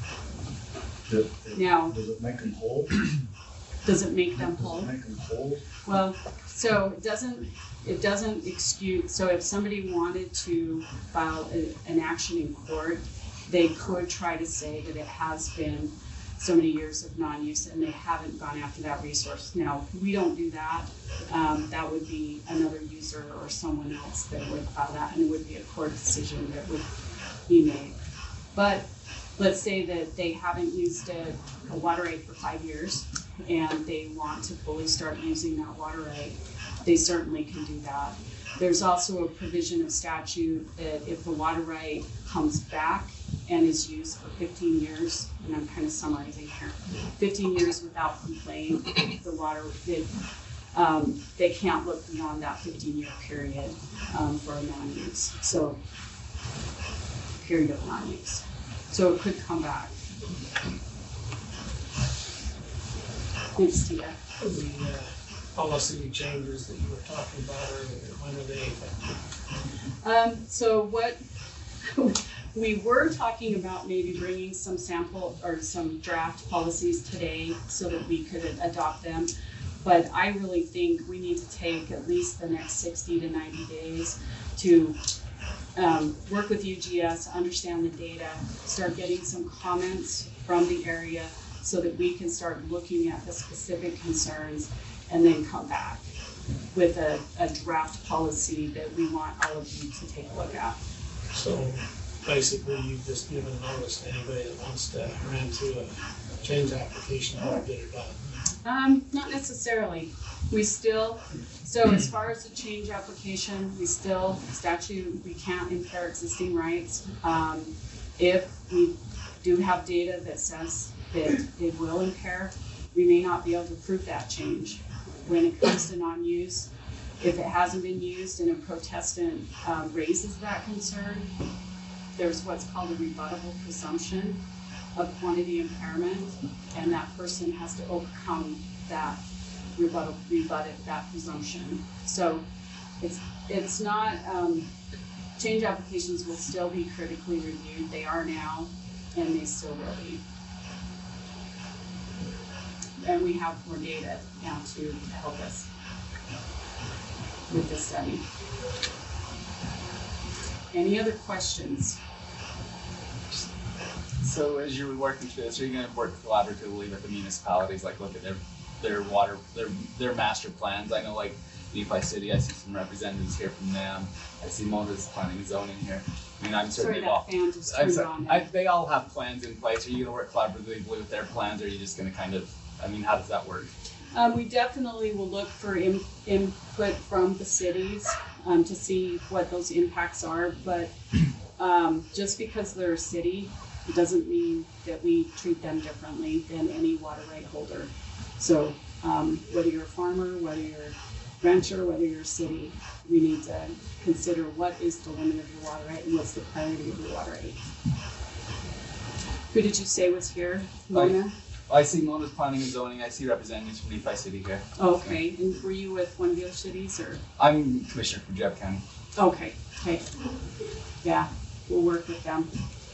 Now, does it make them whole? Does it make them whole? Does it make them whole? Well, so it doesn't excuse. So if somebody wanted to file an action in court, they could try to say that it has been so many years of non-use and they haven't gone after that resource. Now, we don't do that. That would be another user or someone else that would file that, and it would be a court decision that would be made. But let's say that they haven't used a water right for 5 years and they want to fully start using that water right, they certainly can do that. There's also a provision of statute that if the water right comes back and is used for 15 years, and I'm kind of summarizing here, 15 years without complaint, the water, they can't look beyond that 15-year period for a non-use. So, period of non-use. So it could come back. Thanks, Tia. The policy changes that you were talking about earlier, when are they effective? So what we were talking about maybe bringing some sample or some draft policies today so that we could adopt them. But I really think we need to take at least the next 60 to 90 days to work with UGS, understand the data, start getting some comments from the area so that we can start looking at the specific concerns and then come back with a draft policy that we want all of you to take a look at. So basically, you've just given notice to anybody that wants to run through a change application or get it done. Not necessarily. We still, so as far as the change application, we still, statute, we can't impair existing rights. If we do have data that says that it will impair, we may not be able to prove that change. When it comes to non-use, if it hasn't been used and a protestant raises that concern, there's what's called a rebuttable presumption of quantity impairment, and that person has to overcome that rebut that presumption. So it's not, change applications will still be critically reviewed. They are now, and they still will be. And we have more data now to help us with this study. Any other questions? So as you're working through this, are you going to work collaboratively with the municipalities, like look at their water, their master plans? I know like Nephi City, I see some representatives here from them. I see Mona's planning and zoning here. I mean, I'm certain they all have plans in place. Are you going to work collaboratively with their plans, or are you just going to kind of, I mean, how does that work? We definitely will look for input from the cities to see what those impacts are, but just because they're a city, it doesn't mean that we treat them differently than any water right holder. So whether you're a farmer, whether you're a rancher, whether you're a city, we need to consider what is the limit of your water right and what's the priority of your water right. Who did you say was here? Mona? I see Mona's planning and zoning. I see representatives from Nephi City here. Oh, okay, and were you with one of the other cities, or? I'm commissioner from Jeff County. Okay, okay. Yeah, we'll work with them.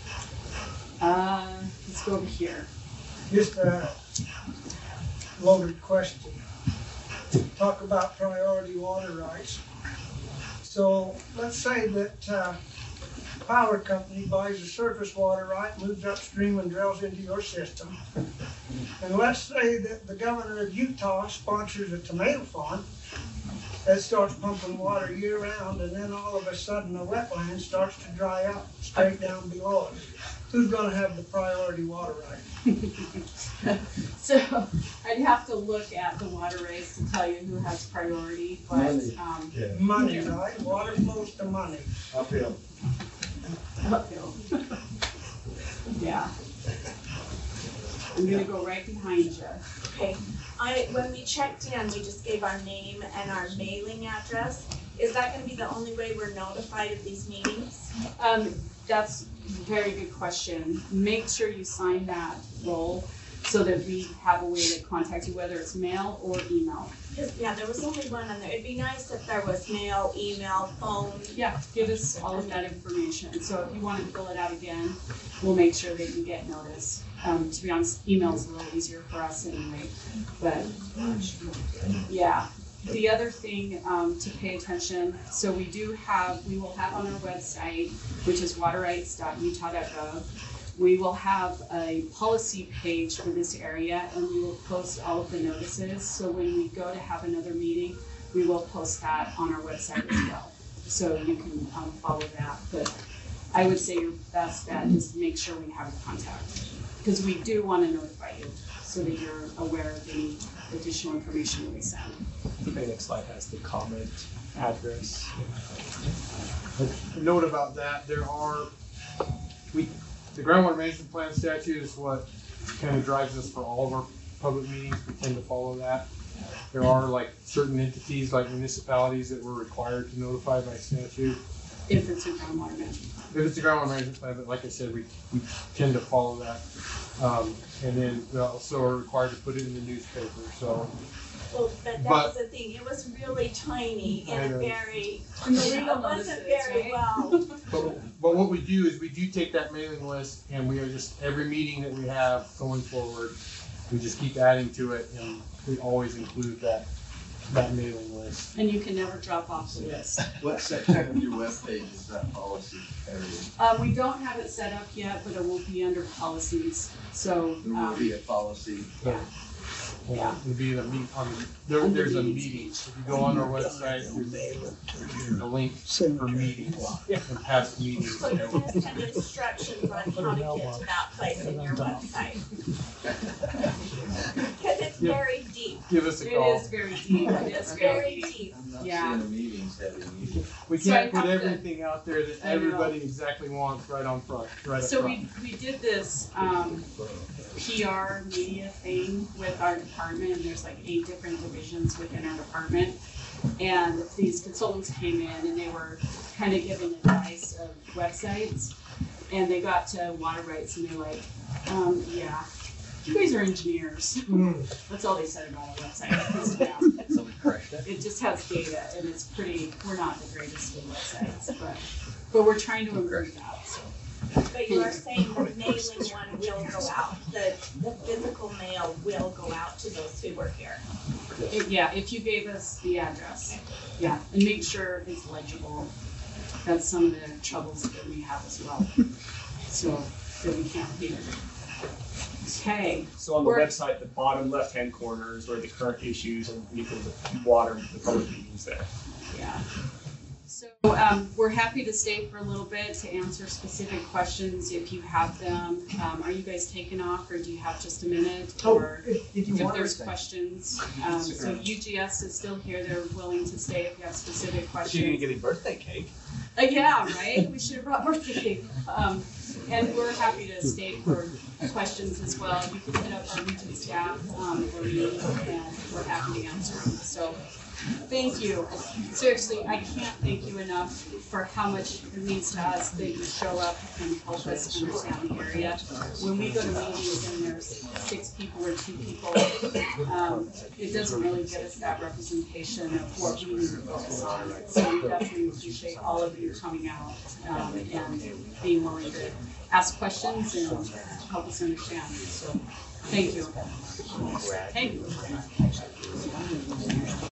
Let's go over here. Just a loaded question. Talk about priority water rights. So let's say that power company buys a surface water right, moves upstream and drills into your system. And let's say that the governor of Utah sponsors a tomato farm that starts pumping water year round, and then all of a sudden the wetland starts to dry up straight down below us. Who's going to have the priority water right? So I'd have to look at the water rates to tell you who has priority, but money, right? Water flows to money. Uphill. Uphill. Yeah. I'm gonna go right behind you. Okay. When we checked in, we just gave our name and our mailing address. Is that going to be the only way we're notified of these meetings? That's a very good question. Make sure you sign that roll so that we have a way to contact you, whether it's mail or email. Yeah, there was only one on there. It'd be nice if there was mail, email, phone. Yeah, give us all of that information. So if you want to fill it out again, we'll make sure that you get notice. To be honest, email is a little easier for us anyway. But yeah. The other thing to pay attention, so we will have on our website, which is waterrights.utah.gov, we will have a policy page for this area, and we will post all of the notices. So when we go to have another meeting, we will post that on our website as well. So you can follow that. But I would say your best bet is to make sure we have a contact. Because we do want to notify you so that you're aware of any additional information that we send. The next slide has the comment address. A note about that, the groundwater management plan statute is what kind of drives us for all of our public meetings. We tend to follow that. There are like certain entities like municipalities that we're required to notify by statute. If it's a groundwater management plan. If it's a groundwater management plan, but like I said, we tend to follow that. And then we also are required to put it in the newspaper, so. Well, but that was the thing, it was really tiny and it wasn't very well. But what we do is we do take that mailing list and we are just, every meeting that we have going forward, we just keep adding to it and we always include that mailing list. And you can never drop off the list. What section of your webpage is that policy area? We don't have it set up yet, but it will be under policies, so. There will be a policy. Yeah. Yeah. It'll be there's a meeting. If you go on our website, there's a link for meetings and past meetings. So you're gonna send instructions on how to get to that place in your website. Cause it's very deep. Give us a call. It is very deep, it is very deep. I'm not Yeah. seeing the meetings having meetings. We So can't I put have to- everything out there that I know. everybody exactly wants right on front, right up So front. we did this PR media thing with our department, and there's like 8 different divisions within our department. And these consultants came in and they were kind of giving advice of websites. And they got to water rights and they're like, yeah, you guys are engineers. That's all they said about our website. So we crushed it. It just has data and it's pretty, we're not the greatest with websites, but we're trying to improve that, so. But you are saying the mailing one will go out, the physical mail will go out to those who work here. Yeah, if you gave us the address, yeah, and make sure it's legible. That's some of the troubles that we have as well, so that we can't read it. Okay. So on the website, the bottom left-hand corner is where the current issues and you can water the public meetings there. Yeah. So we're happy to stay for a little bit to answer specific questions if you have them. Are you guys taking off or do you have just a minute? Or if you want there's to. questions. So UGS is still here. They're willing to stay if you have specific questions. You're gonna get a birthday cake. Yeah, right? We should have brought birthday cake. And we're happy to stay for questions as well. You can hit up our region staff or me, and we're happy to answer them. So thank you. Seriously, I can't thank you enough for how much it means to us that you show up and help us understand the area. When we go to meetings and there's 6 people or 2 people, it doesn't really get us that representation of what we need to focus on. So we definitely appreciate all of you coming out and being willing to ask questions and help us understand. So thank you. Thank you.